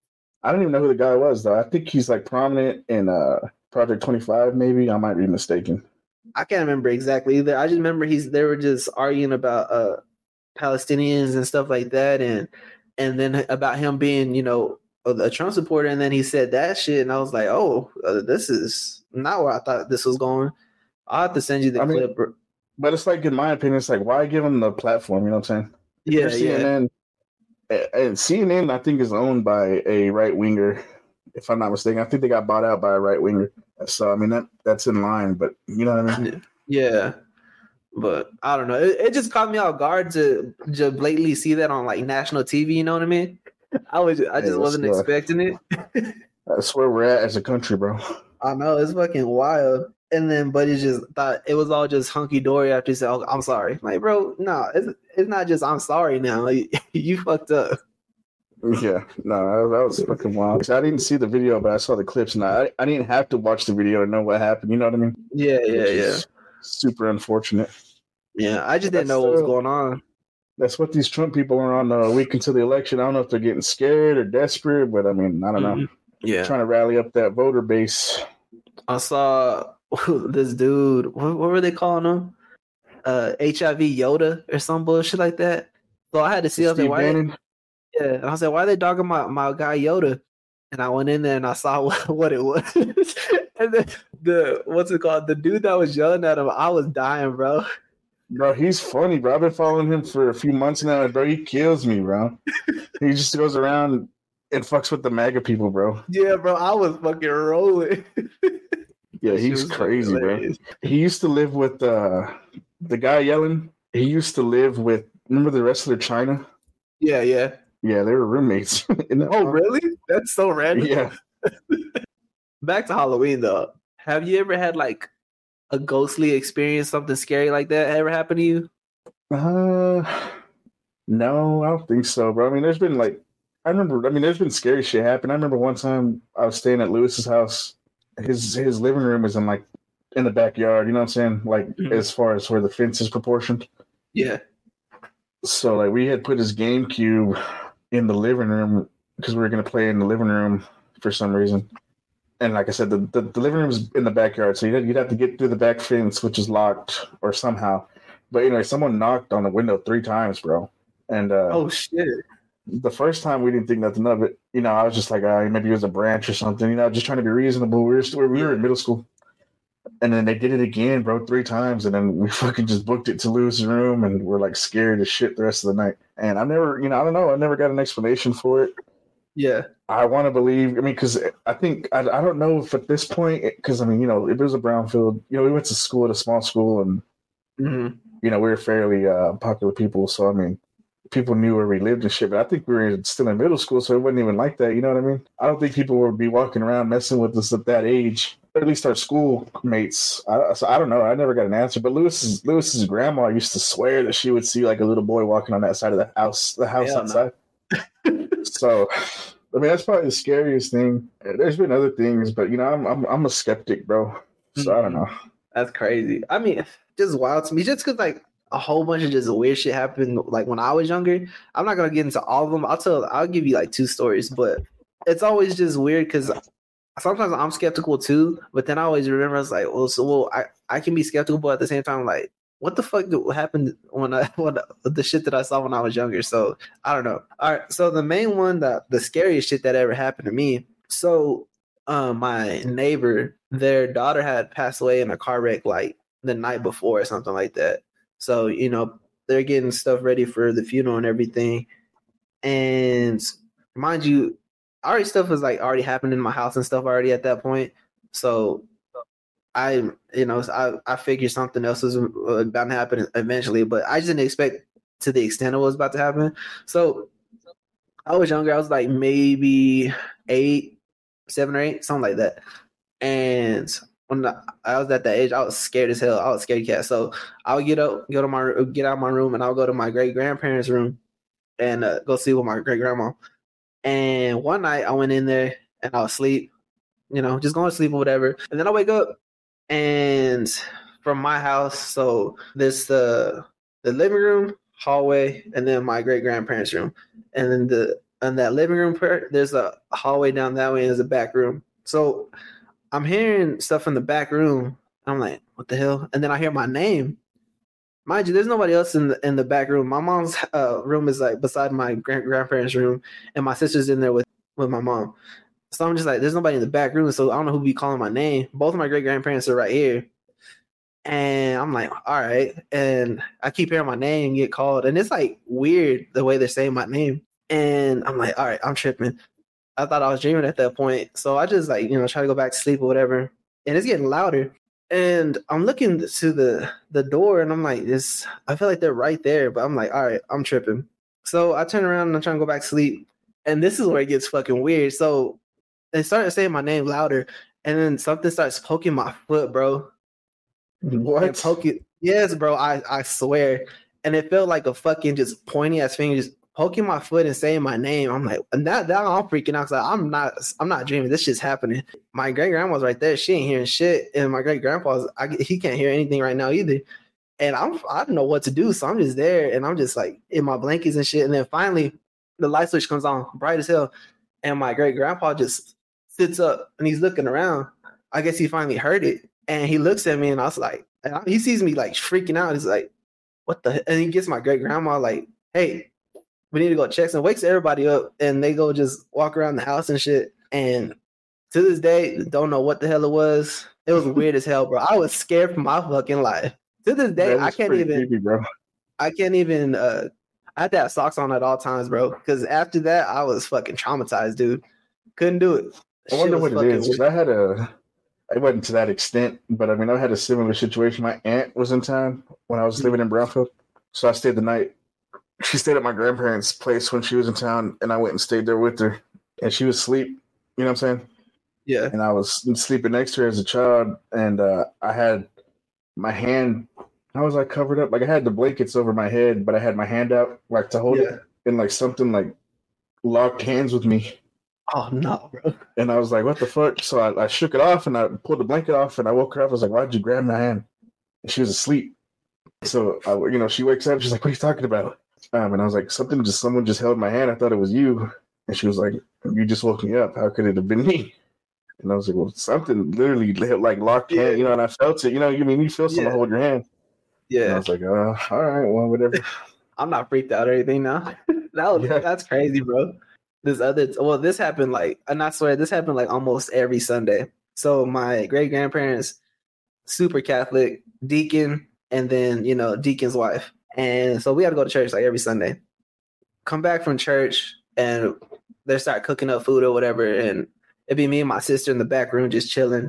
I don't even know who the guy was though. I think he's like prominent in uh Project twenty-five. Maybe I might be mistaken. I can't remember exactly either. I just remember he's they were just arguing about uh Palestinians and stuff like that, and and then about him being, you know, a Trump supporter, and then he said that shit, and I was like, oh, uh, this is not where I thought this was going. I'll have to send you the I clip. Mean, but it's like, in my opinion, it's like, why give him the platform? You know what I'm saying? Yeah, C N N, yeah. And C N N, I think, is owned by a right winger, if I'm not mistaken. I think they got bought out by a right winger. So I mean, that that's in line. But you know what I mean? Yeah. But I don't know. It, it just caught me off guard to just blatantly see that on like national T V. You know what I mean? I was, I just hey, wasn't where, expecting it. That's where we're at as a country, bro. I know, it's fucking wild. And then Buddy just thought it was all just hunky dory after he said, oh, "I'm sorry." Like, bro, no, it's it's not just I'm sorry now. Like, you fucked up. Yeah, no, that was fucking wild. I didn't see the video, but I saw the clips, and I I didn't have to watch the video to know what happened. You know what I mean? Yeah, yeah, yeah. Super unfortunate. Yeah, I just didn't know what was going on. That's what these Trump people are on a week into the election. I don't know if they're getting scared or desperate, but I mean, I don't know. Mm-hmm. Yeah, trying to rally up that voter base. I saw this dude. What, what were they calling him? Uh, H I V Yoda or some bullshit like that. So I had to see. I was like, why? They, yeah, and I was like, why are they dogging my, my guy Yoda? And I went in there and I saw what, what it was. And then the what's it called? The dude that was yelling at him, I was dying, bro. Bro, he's funny, bro. I've been following him for a few months now, and bro, he kills me, bro. He just goes around and fucks with the MAGA people, bro. Yeah, bro, I was fucking rolling. Yeah, he's crazy, bro. He used to live with uh, the guy yelling. He used to live with, remember the wrestler China? Yeah, yeah. Yeah, they were roommates. Oh, time. Really? That's so random. Yeah. Back to Halloween, though. Have you ever had, like, a ghostly experience, something scary like that ever happened to you? Uh, no, I don't think so, bro. I mean, there's been, like, I remember, I mean, there's been scary shit happen. I remember one time I was staying at Lewis's house. His his living room was in, like, in the backyard, you know what I'm saying? Like, mm-hmm. as far as where the fence is proportioned. Yeah. So, like, we had put his GameCube in the living room because we were going to play in the living room for some reason. And like I said, the, the, the living room is in the backyard, so you'd, you'd have to get through the back fence, which is locked, or somehow. But anyway, someone knocked on the window three times, bro. And uh, oh, shit. The first time we didn't think nothing of it. You know, I was just like, uh, maybe it was a branch or something. You know, just trying to be reasonable. We were still, we were in middle school. And then they did it again, bro, three times. And then we fucking just booked it to Lewis's room, and we're like scared as shit the rest of the night. And I never, you know, I don't know. I never got an explanation for it. Yeah. I want to believe, I mean, because I think, I, I don't know if at this point, because, I mean, you know, it was a brownfield, you know, we went to school at a small school, and, mm-hmm. you know, we were fairly uh, popular people. So, I mean, people knew where we lived and shit, but I think we were still in middle school, so it wasn't even like that. You know what I mean? I don't think people would be walking around messing with us at that age, or at least our school mates. I, so I don't know. I never got an answer, but Lewis's, Lewis's grandma used to swear that she would see like a little boy walking on that side of the house, the house Hell outside. No. So, I mean, that's probably the scariest thing. There's been other things, but you know, I'm I'm, I'm a skeptic, bro. So mm-hmm. I don't know. That's crazy. I mean, just wild to me. Just because like a whole bunch of just weird shit happened, like when I was younger. I'm not gonna get into all of them. I'll tell. I'll give you like two stories, but it's always just weird because sometimes I'm skeptical too. But then I always remember I was like, well, so well, I I can be skeptical, but at the same time, like, what the fuck happened when I when the shit that I saw when I was younger? So I don't know. All right. So the main one, that the scariest shit that ever happened to me. So um, my neighbor, their daughter had passed away in a car wreck like the night before or something like that. So, you know, they're getting stuff ready for the funeral and everything. And mind you, already stuff was like already happened in my house and stuff already at that point. So I, you know, I, I figured something else was about to happen eventually, but I just didn't expect to the extent it was about to happen. So I was younger. I was like maybe eight, seven or eight, something like that. And when I was at that age, I was scared as hell. I was scared cat. So I would get up, go to my, get out of my room, and I would go to my great grandparents' room and uh, go sleep with my great grandma. And one night I went in there and I was asleep, you know, just going to sleep or whatever. And then I wake up. And from my house, so there's the the living room, hallway, and then my great grandparents' room. And then the in that living room part, there's a hallway down that way and there's a back room. So I'm hearing stuff in the back room. I'm like, what the hell? And then I hear my name. Mind you, there's nobody else in the in the back room. My mom's uh, room is like beside my grand- grandparents' room, and my sister's in there with, with my mom. So I'm just like, there's nobody in the back room, so I don't know who be calling my name. Both of my great grandparents are right here. And I'm like, all right. And I keep hearing my name get called. And it's like weird the way they're saying my name. And I'm like, all right, I'm tripping. I thought I was dreaming at that point. So I just like, you know, try to go back to sleep or whatever. And it's getting louder. And I'm looking to the the door and I'm like, this, I feel like they're right there. But I'm like, all right, I'm tripping. So I turn around and I'm trying to go back to sleep. And this is where it gets fucking weird. So they started saying my name louder. And then something starts poking my foot, bro. What? Poking, yes, bro. I, I swear. And it felt like a fucking just pointy ass finger just poking my foot and saying my name. I'm like, and that now I'm freaking out because I'm not I'm not dreaming. This shit's happening. My great grandma's right there. She ain't hearing shit. And my great grandpa's I, he can't hear anything right now either. And I'm I don't know what to do. So I'm just there and I'm just like in my blankets and shit. And then finally the light switch comes on, bright as hell. And my great grandpa just sits up and he's looking around. I guess he finally heard it. And he looks at me and I was like, he sees me like freaking out. He's like, what the? And he gets my great grandma like, hey, we need to go check. And wakes everybody up and they go just walk around the house and shit. And to this day, don't know what the hell it was. It was weird as hell, bro. I was scared for my fucking life. To this day, I can't even, creepy, bro. I can't even, uh, I had to have socks on at all times, bro. Because after that, I was fucking traumatized, dude. Couldn't do it. I wonder what it is. I had a, I wasn't to that extent, but I mean, I had a similar situation. My aunt was in town when I was living in Brownfield. So I stayed the night. She stayed at my grandparents' place when she was in town, and I went and stayed there with her. And she was asleep, you know what I'm saying? Yeah. And I was sleeping next to her as a child, and uh, I had my hand, how was I covered up? Like I had the blankets over my head, but I had my hand out like to hold Yeah. it, and like something like locked hands with me. Oh, no, bro. And I was like, what the fuck? So I, I shook it off and I pulled the blanket off and I woke her up. I was like, why'd you grab my hand? And she was asleep. So, I, you know, she wakes up. She's like, what are you talking about? Um, and I was like, something just, someone just held my hand. I thought it was you. And she was like, you just woke me up. How could it have been me? And I was like, well, something literally like locked Yeah. hand, you know, and I felt it. You know, you mean, you feel someone Yeah. hold your hand. Yeah. And I was like, uh, all right, well, whatever. I'm not freaked out or anything now. that was, Yeah. That's crazy, bro. This other, well, this happened like, and I swear, this happened like almost every Sunday. So my great grandparents, super Catholic, deacon, and then, you know, deacon's wife. And so we had to go to church like every Sunday. Come back from church and they start cooking up food or whatever. And it'd be me and my sister in the back room just chilling.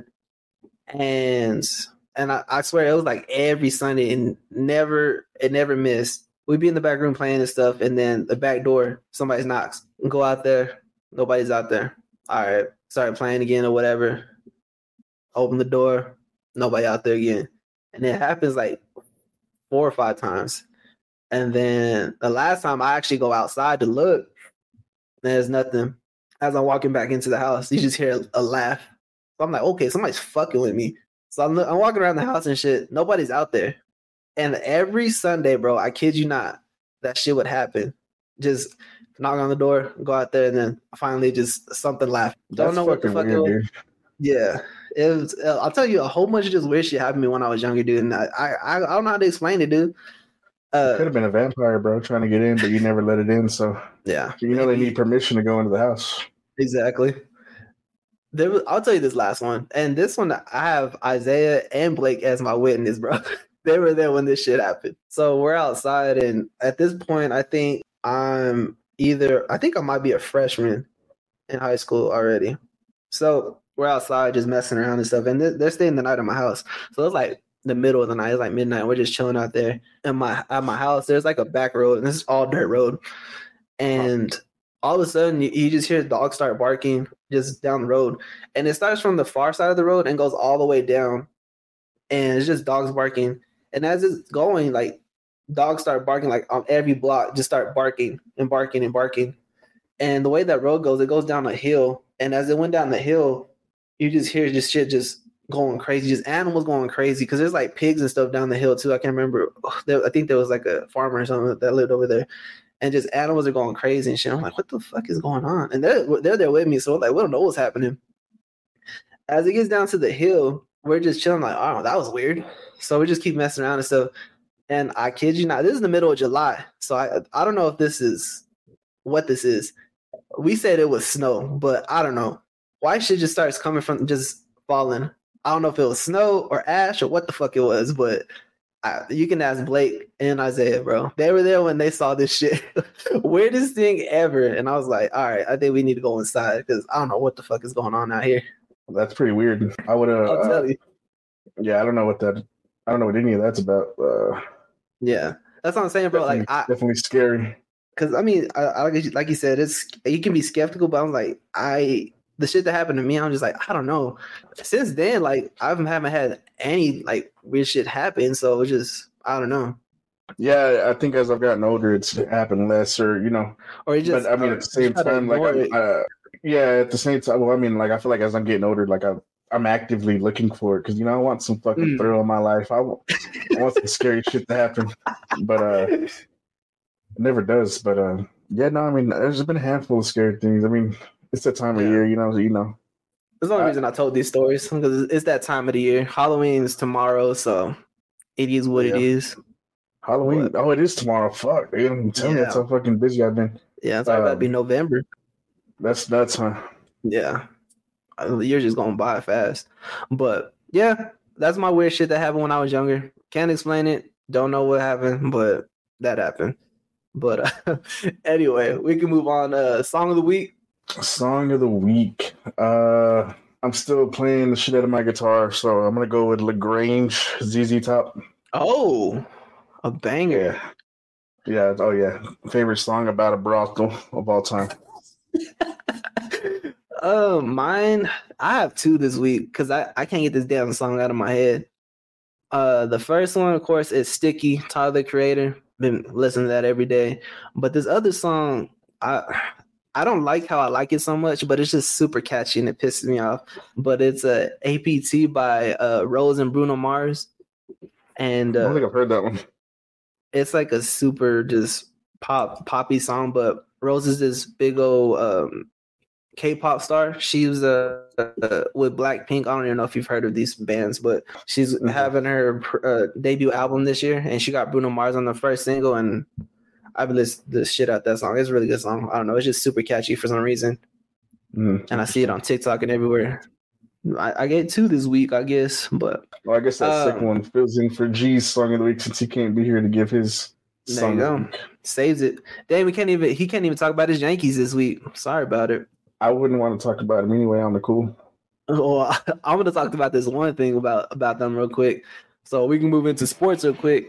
And and I, I swear it was like every Sunday and never, it never missed. We'd be in the back room playing and stuff, and then the back door, somebody knocks. Go out there, nobody's out there. All right, start playing again or whatever. Open the door, nobody out there again. And it happens like four or five times. And then the last time I actually go outside to look, there's nothing. As I'm walking back into the house, you just hear a laugh. So I'm like, okay, somebody's fucking with me. So I'm, I'm walking around the house and shit. Nobody's out there. And every Sunday, bro, I kid you not, that shit would happen. Just knock on the door, go out there, and then finally just something laugh. Don't That's know what the fuck weird, it was. dude. Yeah. It was, uh, I'll tell you, a whole bunch of just weird shit happened to me when I was younger, dude. And I, I, I don't know how to explain it, dude. Uh, Could have been a vampire, bro, trying to get in, but you never let it in. So, yeah. you know, they need permission to go into the house. Exactly. There was, I'll tell you this last one. And this one, I have Isaiah and Blake as my witness, bro. They were there when this shit happened. So we're outside, and at this point, I think I'm either, I think I might be a freshman in high school already. So we're outside just messing around and stuff, and they're, they're staying the night at my house. So it's like the middle of the night, it's like midnight. We're just chilling out there. And my at my house, there's like a back road, and this is all dirt road. And all of a sudden, you, you just hear dogs start barking just down the road, and it starts from the far side of the road and goes all the way down, and it's just dogs barking. And as it's going, like, dogs start barking, like, on every block, just start barking and barking and barking. And the way that road goes, it goes down a hill. And as it went down the hill, you just hear just shit just going crazy, just animals going crazy. Because there's, like, pigs and stuff down the hill, too. I can't remember. There, I think there was, like, a farmer or something that lived over there. and just animals are going crazy and shit. I'm like, what the fuck is going on? And they're they're there with me, so I'm like, we don't know what's happening. As it gets down to the hill, we're just chilling. Like, oh, that was weird. So we just keep messing around and stuff. And I kid you not, this is the middle of July, so I I don't know if this is what this is. We said it was snow, but I don't know. White shit just starts coming from just falling. I don't know if it was snow or ash or what the fuck it was, but I, you can ask Blake and Isaiah, bro. They were there when they saw this shit. Weirdest thing ever. And I was like, all right, I think we need to go inside because I don't know what the fuck is going on out here. That's pretty weird. I would have. I'll tell uh, you. Yeah, I don't know what that. I don't know what any of that's about. Uh, Yeah, that's what I'm saying, bro. definitely, Like, I, definitely scary. because I mean, I, I, like you said, it's you can be skeptical, but I'm like, I the shit that happened to me, I'm just like, I don't know. Since then, like, I haven't had any like weird shit happen, so it's just I don't know. Yeah, I think as I've gotten older, it's happened less, or you know. Or it just. But I mean, at the same time, like, I, uh, yeah, at the same time, well, I mean, like, I feel like as I'm getting older, like, I, I'm actively looking for it because you know I want some fucking mm. thrill in my life. I want, I want some scary shit to happen, but uh, it never does. But uh, yeah, no, I mean, there's been a handful of scary things. I mean, it's that time of yeah. year, you know. You know, that's the only I, reason I told these stories because it's that time of the year. Halloween's tomorrow, so it is what yeah. it is. Halloween. But, oh, it is tomorrow. Fuck, dude. I'm telling yeah. you, that's how fucking busy I've been. Yeah, it's um, about to be November. That's nuts, huh? Yeah. The year's just going by fast. But, yeah, that's my weird shit that happened when I was younger. Can't explain it. Don't know what happened, but that happened. But, uh, anyway, we can move on. Uh, Song of the week. Song of the week. Uh, I'm still playing the shit out of my guitar, so I'm going to go with LaGrange, Z Z Top. Oh, a banger. Yeah. yeah. Oh, yeah. Favorite song about a brothel of all time. Uh, mine, I have two this week because I, I can't get this damn song out of my head. Uh, the first one, of course, is Sticky, Tyler, the Creator. Been listening to that every day. But this other song, I I don't like how I like it so much, but it's just super catchy and it pisses me off. But it's a A P T by uh, Rose and Bruno Mars. And uh, I don't think I've heard that one. It's like a super just pop poppy song, but Rose is this big old um, K-pop star. She was uh, uh, with Blackpink. I don't even know if you've heard of these bands, but she's mm-hmm. having her uh, debut album this year, and she got Bruno Mars on the first single, and I've listened the shit out that song. It's a really good song. I don't know. It's just super catchy for some reason, mm-hmm. and I see it on TikTok and everywhere. I, I get two this week, I guess, but well, I guess that um, second one fills in for G's song of the week since he can't be here to give his. There song you go. Saves it. Damn, we can't even. He can't even talk about his Yankees this week. Sorry about it. I wouldn't want to talk about him anyway on the cool. Well, I'm going to talk about this one thing about, about them real quick. So we can move into sports real quick.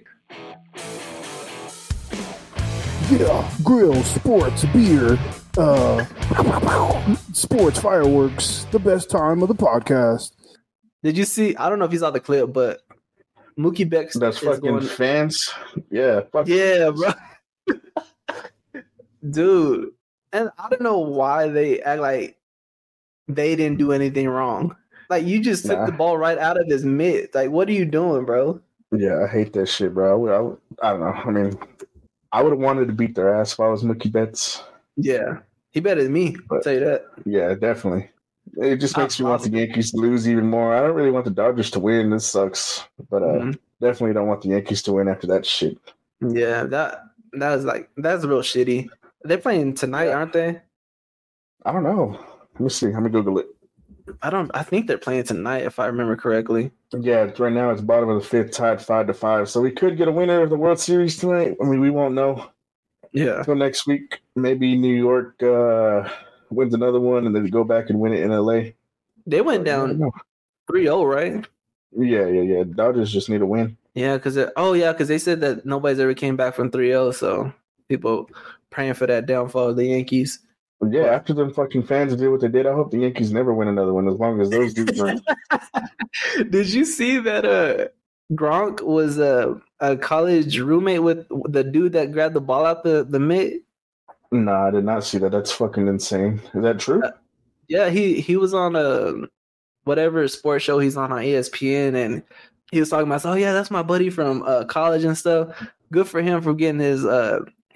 Yeah, grill, sports, beer, uh, sports, fireworks, the best time of the podcast. Did you see? I don't know if you saw the clip, but Mookie Betts. That's fucking going, fans. Yeah. Fuck yeah, bro. Dude. And I don't know why they act like they didn't do anything wrong. Like, you just took nah. the ball right out of his mitt. Like, what are you doing, bro? Yeah, I hate that shit, bro. I, would, I, would, I don't know. I mean, I would have wanted to beat their ass if I was Mookie Betts. Yeah. He better than me, but, I'll tell you that. Yeah, definitely. It just makes me want the Yankees to lose even more. I don't really want the Dodgers to win. This sucks. But uh, mm-hmm. definitely don't want the Yankees to win after that shit. Yeah, that that is like, that's real shitty. They're playing tonight, yeah. aren't they? I don't know. Let me see. Let me Google it. I don't. I think they're playing tonight, if I remember correctly. Yeah, right now it's bottom of the fifth, tied five to five. So we could get a winner of the World Series tonight. I mean, we won't know. Yeah. Until next week, maybe New York uh, wins another one, and then go back and win it in L A. They went down three oh, right? Yeah, yeah, yeah. Dodgers just need a win. Yeah, because oh yeah, because they said that nobody's ever came back from three oh, so people praying for that downfall of the Yankees. Yeah, after them fucking fans did what they did, I hope the Yankees never win another one as long as those dudes run. Did you see that uh, Gronk was a, a college roommate with the dude that grabbed the ball out the, the mitt? Nah, I did not see that. That's fucking insane. Is that true? Uh, yeah, he, he was on a whatever sports show he's on on E S P N, and he was talking about, oh, yeah, that's my buddy from uh, college and stuff. Good for him for getting his uh, –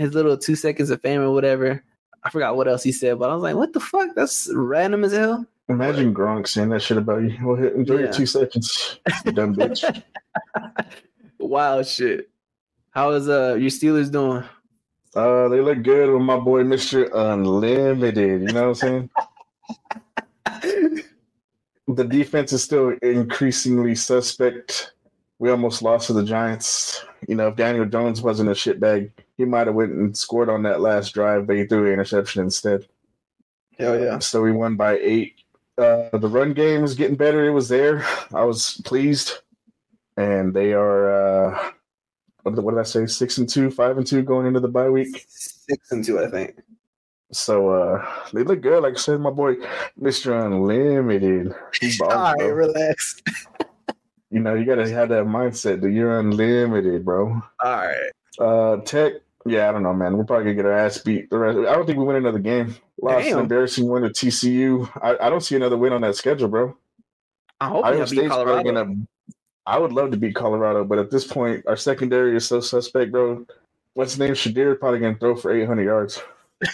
his little two seconds of fame or whatever. I forgot what else he said, but I was like, what the fuck? That's random as hell. Imagine Gronk saying that shit about you. Well, enjoy yeah. your two seconds, you dumb bitch. Wild shit. How is uh your Steelers doing? Uh, they look good with my boy Mister Unlimited. You know what I'm saying? The defense is still increasingly suspect. We almost lost to the Giants. You know, if Daniel Jones wasn't a shitbag, he might have went and scored on that last drive, but he threw an interception instead. Hell yeah. So we won by eight. Uh, the run game was getting better. It was there. I was pleased. And they are, uh, what, what did I say, six and two, five and two going into the bye week? Six and two, I think. So uh, they look good. Like I said, my boy, Mister Unlimited. All right, bro. Relax. You know, you got to have that mindset that you're unlimited, bro. All right. Uh, Tech, yeah, I don't know, man. We're probably going to get our ass beat. The rest. I don't think we win another game. Lost an embarrassing win to T C U. I, I don't see another win on that schedule, bro. I hope Iowa State's probably going to – I would love to beat Colorado, but at this point, our secondary is so suspect, bro. What's his name? Shadir probably going to throw for eight hundred yards.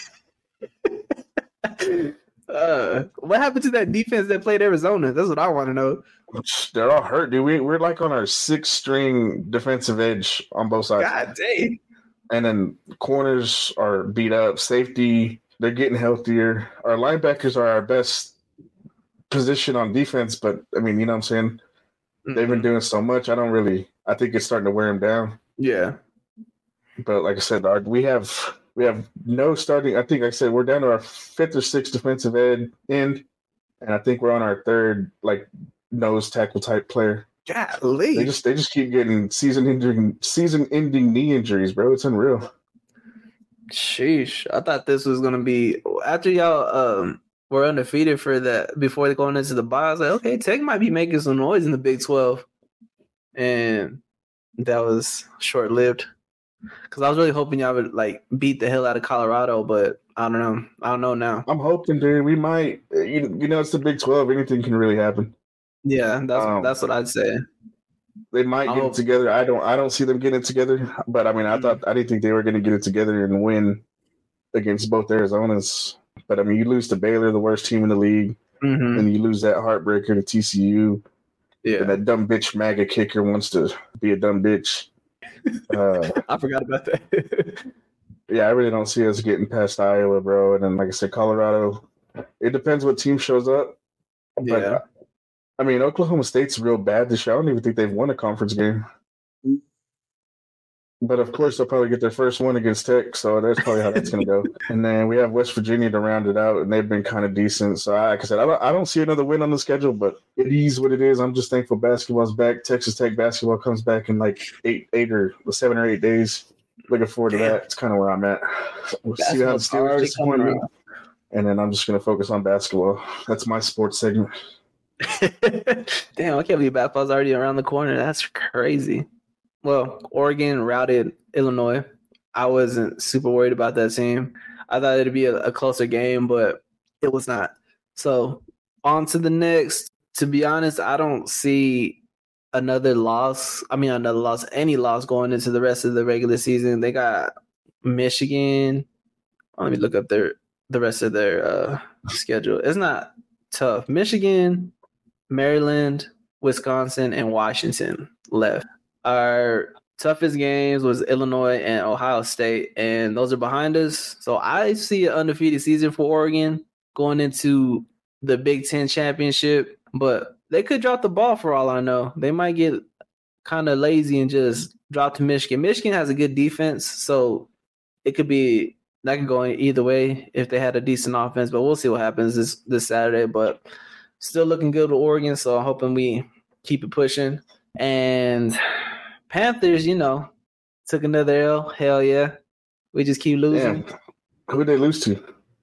uh, what happened to that defense that played Arizona? That's what I want to know. They're all hurt, dude. We, we're like on our sixth string defensive edge on both sides. God dang. And then corners are beat up. Safety, they're getting healthier. Our linebackers are our best position on defense, but, I mean, you know what I'm saying? Mm-hmm. They've been doing so much. I don't really – I think it's starting to wear them down. Yeah. But like I said, our, we have we have no starting – I think like I said, we're down to our fifth or sixth defensive end, end and I think we're on our third, like – nose tackle type player. Golly. They just they just keep getting season ending season ending knee injuries, bro. It's unreal. Sheesh. I thought this was gonna be after y'all um were undefeated for that before going into the bye. I was like, okay, Tech might be making some noise in the Big twelve. And that was short lived. Because I was really hoping y'all would like beat the hell out of Colorado, but I don't know. I don't know now. I'm hoping, dude. We might you, you know it's the Big twelve, anything can really happen. Yeah, that's um, that's what I'd say. They might get it together. I don't. I don't see them getting it together. But I mean, I thought I didn't think they were going to get it together and win against both Arizonas. But I mean, you lose to Baylor, the worst team in the league, mm-hmm. and you lose that heartbreaker to T C U. Yeah, and that dumb bitch MAGA kicker wants to be a dumb bitch. Uh, I forgot about that. Yeah, I really don't see us getting past Iowa, bro. And then, like I said, Colorado. It depends what team shows up. But, yeah. I mean, Oklahoma State's real bad this year. I don't even think they've won a conference game. But, of course, they'll probably get their first one against Tech, so that's probably how that's going to go. And then we have West Virginia to round it out, and they've been kind of decent. So, I, like I said, I don't, I don't see another win on the schedule, but it is what it is. I'm just thankful basketball's back. Texas Tech basketball comes back in like eight, eight or seven or eight days. Looking forward to that. It's kind of where I'm at. We'll see how the Steelers disappoint me. And then I'm just going to focus on basketball. That's my sports segment. Damn, I can't believe basketball's already around the corner. That's crazy. Well, Oregon routed Illinois. I wasn't super worried about that team. I thought it'd be a, a closer game, but it was not. So on to the next. To be honest, I don't see another loss. I mean, another loss, any loss going into the rest of the regular season. They got Michigan. Let me look up their the rest of their uh, schedule. It's not tough. Michigan, Maryland, Wisconsin, and Washington left. Our toughest games was Illinois and Ohio State, and those are behind us. So I see an undefeated season for Oregon going into the Big Ten championship, but they could drop the ball for all I know. They might get kind of lazy and just drop to Michigan. Michigan has a good defense, so it could be that could go either way if they had a decent offense, but we'll see what happens this, this Saturday. But still looking good with Oregon, so I'm hoping we keep it pushing. And Panthers, you know, took another L. Hell yeah. We just keep losing. Damn. Who did they lose to?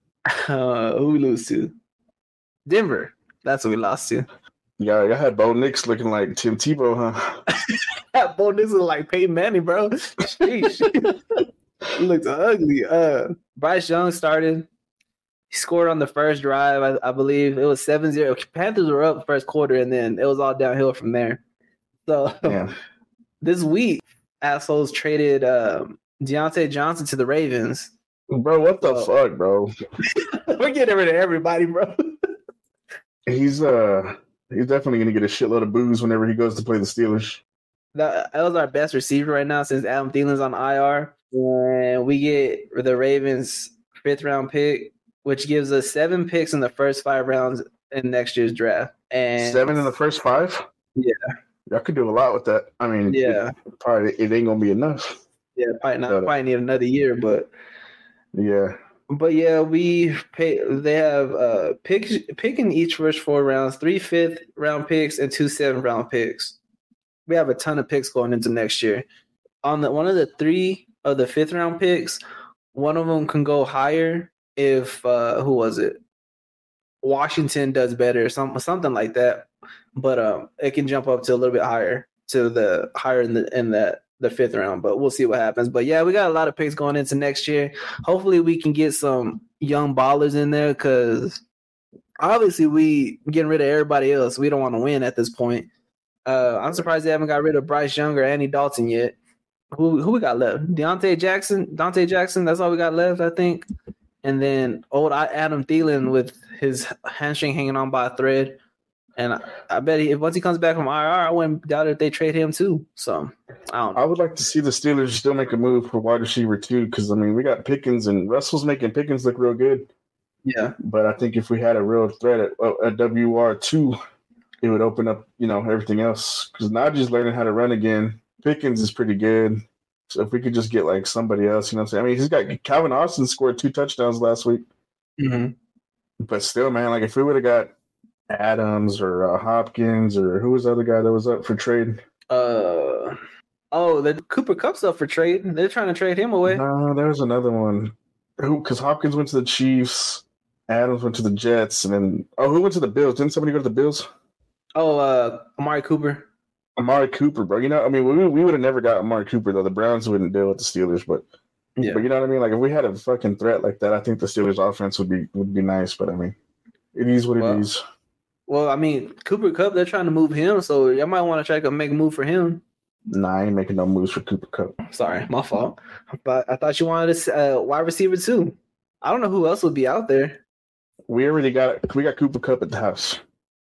Uh, who we lose to? Denver. That's what we lost to. Yeah, y'all had Bo Nix looking like Tim Tebow, huh? Bo Nix looked like Peyton Manning, bro. Sheesh. He looked ugly. Uh, Bryce Young started. He scored on the first drive, I, I believe. It was seven zero. Panthers were up first quarter, and then it was all downhill from there. So yeah. This week, assholes traded um, Deontay Johnson to the Ravens. Bro, what the Oh. fuck, bro? We're getting rid of everybody, bro. He's uh he's definitely gonna get a shitload of booze whenever he goes to play the Steelers. That, that was our best receiver right now since Adam Thielen's on I R. And we get the Ravens' fifth round pick, which gives us seven picks in the first five rounds in next year's draft. And Seven in the first five? Yeah. Y'all could do a lot with that. I mean, Yeah. it, probably it ain't gonna be enough. Yeah, probably not. Got it. Probably need another year, but Yeah. but yeah, we pay. They have uh picks picking each first four rounds, three fifth round picks and two seventh round picks. We have a ton of picks going into next year. On the one of the three of the fifth round picks, one of them can go higher if uh who was it? Washington does better, something something like that. But um, it can jump up to a little bit higher to the higher in the in the the fifth round. But we'll see what happens. But yeah, we got a lot of picks going into next year. Hopefully, we can get some young ballers in there because obviously we getting rid of everybody else. We don't want to win at this point. Uh, I'm surprised they haven't got rid of Bryce Young or Andy Dalton yet. Who who we got left? Deontay Jackson. Deontay Jackson. That's all we got left, I think. And then old Adam Thielen with his hamstring hanging on by a thread. And I, I bet he, once he comes back from I R, I wouldn't doubt if they trade him too. So I don't know. I would like to see the Steelers still make a move for wide receiver too, because I mean we got Pickens and Russell's making Pickens look real good. Yeah, But I think if we had a real threat at, at W R two, it would open up, you know, everything else. Because Najee's learning how to run again. Pickens is pretty good. So if we could just get like somebody else, you know what I'm saying? I mean, he's got Calvin Austin scored two touchdowns last week. mm-hmm. But still, man, like if we would have got Adams or uh, Hopkins or who was the other guy that was up for trade? Uh oh, the Cooper Kupp's up for trade. They're trying to trade him away. No, there was another one. Who? Because Hopkins went to the Chiefs, Adams went to the Jets, and then oh, who went to the Bills? Didn't somebody go to the Bills? Oh, uh, Amari Cooper. Amari Cooper, bro. You know, I mean, we we would have never got Amari Cooper though. The Browns wouldn't deal with the Steelers, but Yeah, but you know what I mean. Like if we had a fucking threat like that, I think the Steelers' offense would be would be nice. But I mean, it is what it Well, is. well, I mean, Cooper Kupp, they're trying to move him, so you might want to try to make a move for him. Nah, I ain't making no moves for Cooper Kupp. Sorry, my fault. But I thought you wanted a uh, wide receiver too. I don't know who else would be out there. We already got we got Cooper Kupp at the house.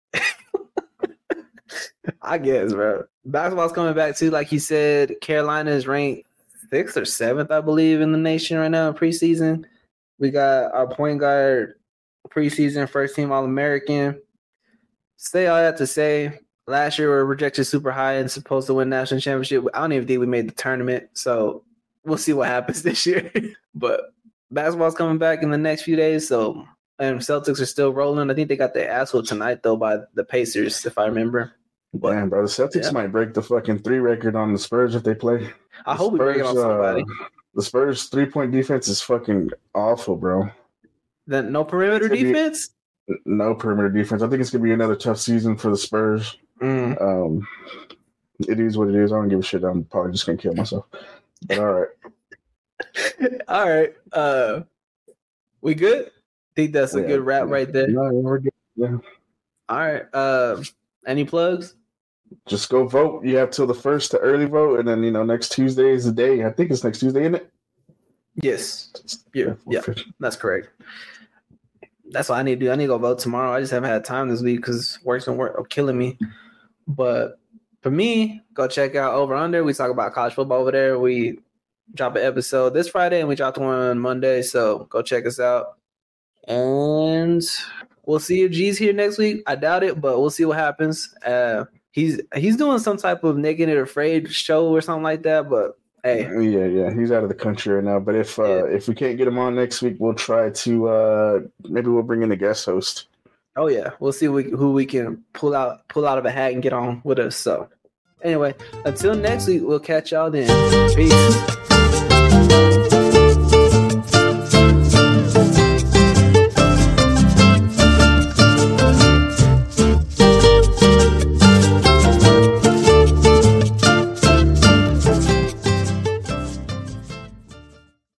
I guess, bro. Basketball's coming back too. Like you said, Carolina is ranked sixth or seventh, I believe, in the nation right now in preseason. We got our point guard preseason first team All American. Say all that to say, last year we were projected super high and supposed to win national championship. I don't even think we made the tournament, so we'll see what happens this year. But basketball's coming back in the next few days, so and Celtics are still rolling. I think they got their ass whooped tonight though by the Pacers, if I remember. But Damn, bro, the Celtics yeah. might break the fucking three record on the Spurs if they play. I The hope we break it on Spurs, uh, somebody. The Spurs' three-point defense is fucking awful, bro. Then no perimeter It's gonna be- defense. N- No perimeter defense. I think it's gonna be another tough season for the Spurs. Mm. Um, it is what it is. I don't give a shit. I'm probably just gonna kill myself. But all right, All right. Uh, we good? Think that's a Yeah, good wrap yeah. right there. No, we're good. Yeah. All right. Uh, any plugs? Just go vote. You have till the first to early vote, and then you know next Tuesday is the day. I think it's next Tuesday, isn't it? Yes. Yeah. Yeah. That's correct. That's what I need to do. I need to go vote tomorrow. I just haven't had time this week because work's been work killing me. But for me, go check out Over Under. We talk about college football over there. We drop an episode this Friday and we dropped one on Monday. So go check us out. And we'll see if G's here next week. I doubt it, but we'll see what happens. Uh, he's he's doing some type of Naked and Afraid show or something like that. But hey, Yeah, yeah, he's out of the country right now. But if uh, Yeah. if we can't get him on next week, we'll try to uh, maybe we'll bring in a guest host. oh yeah, we'll see we, who we can pull out pull out of a hat and get on with us. So anyway, until next week, we'll catch y'all then. Peace.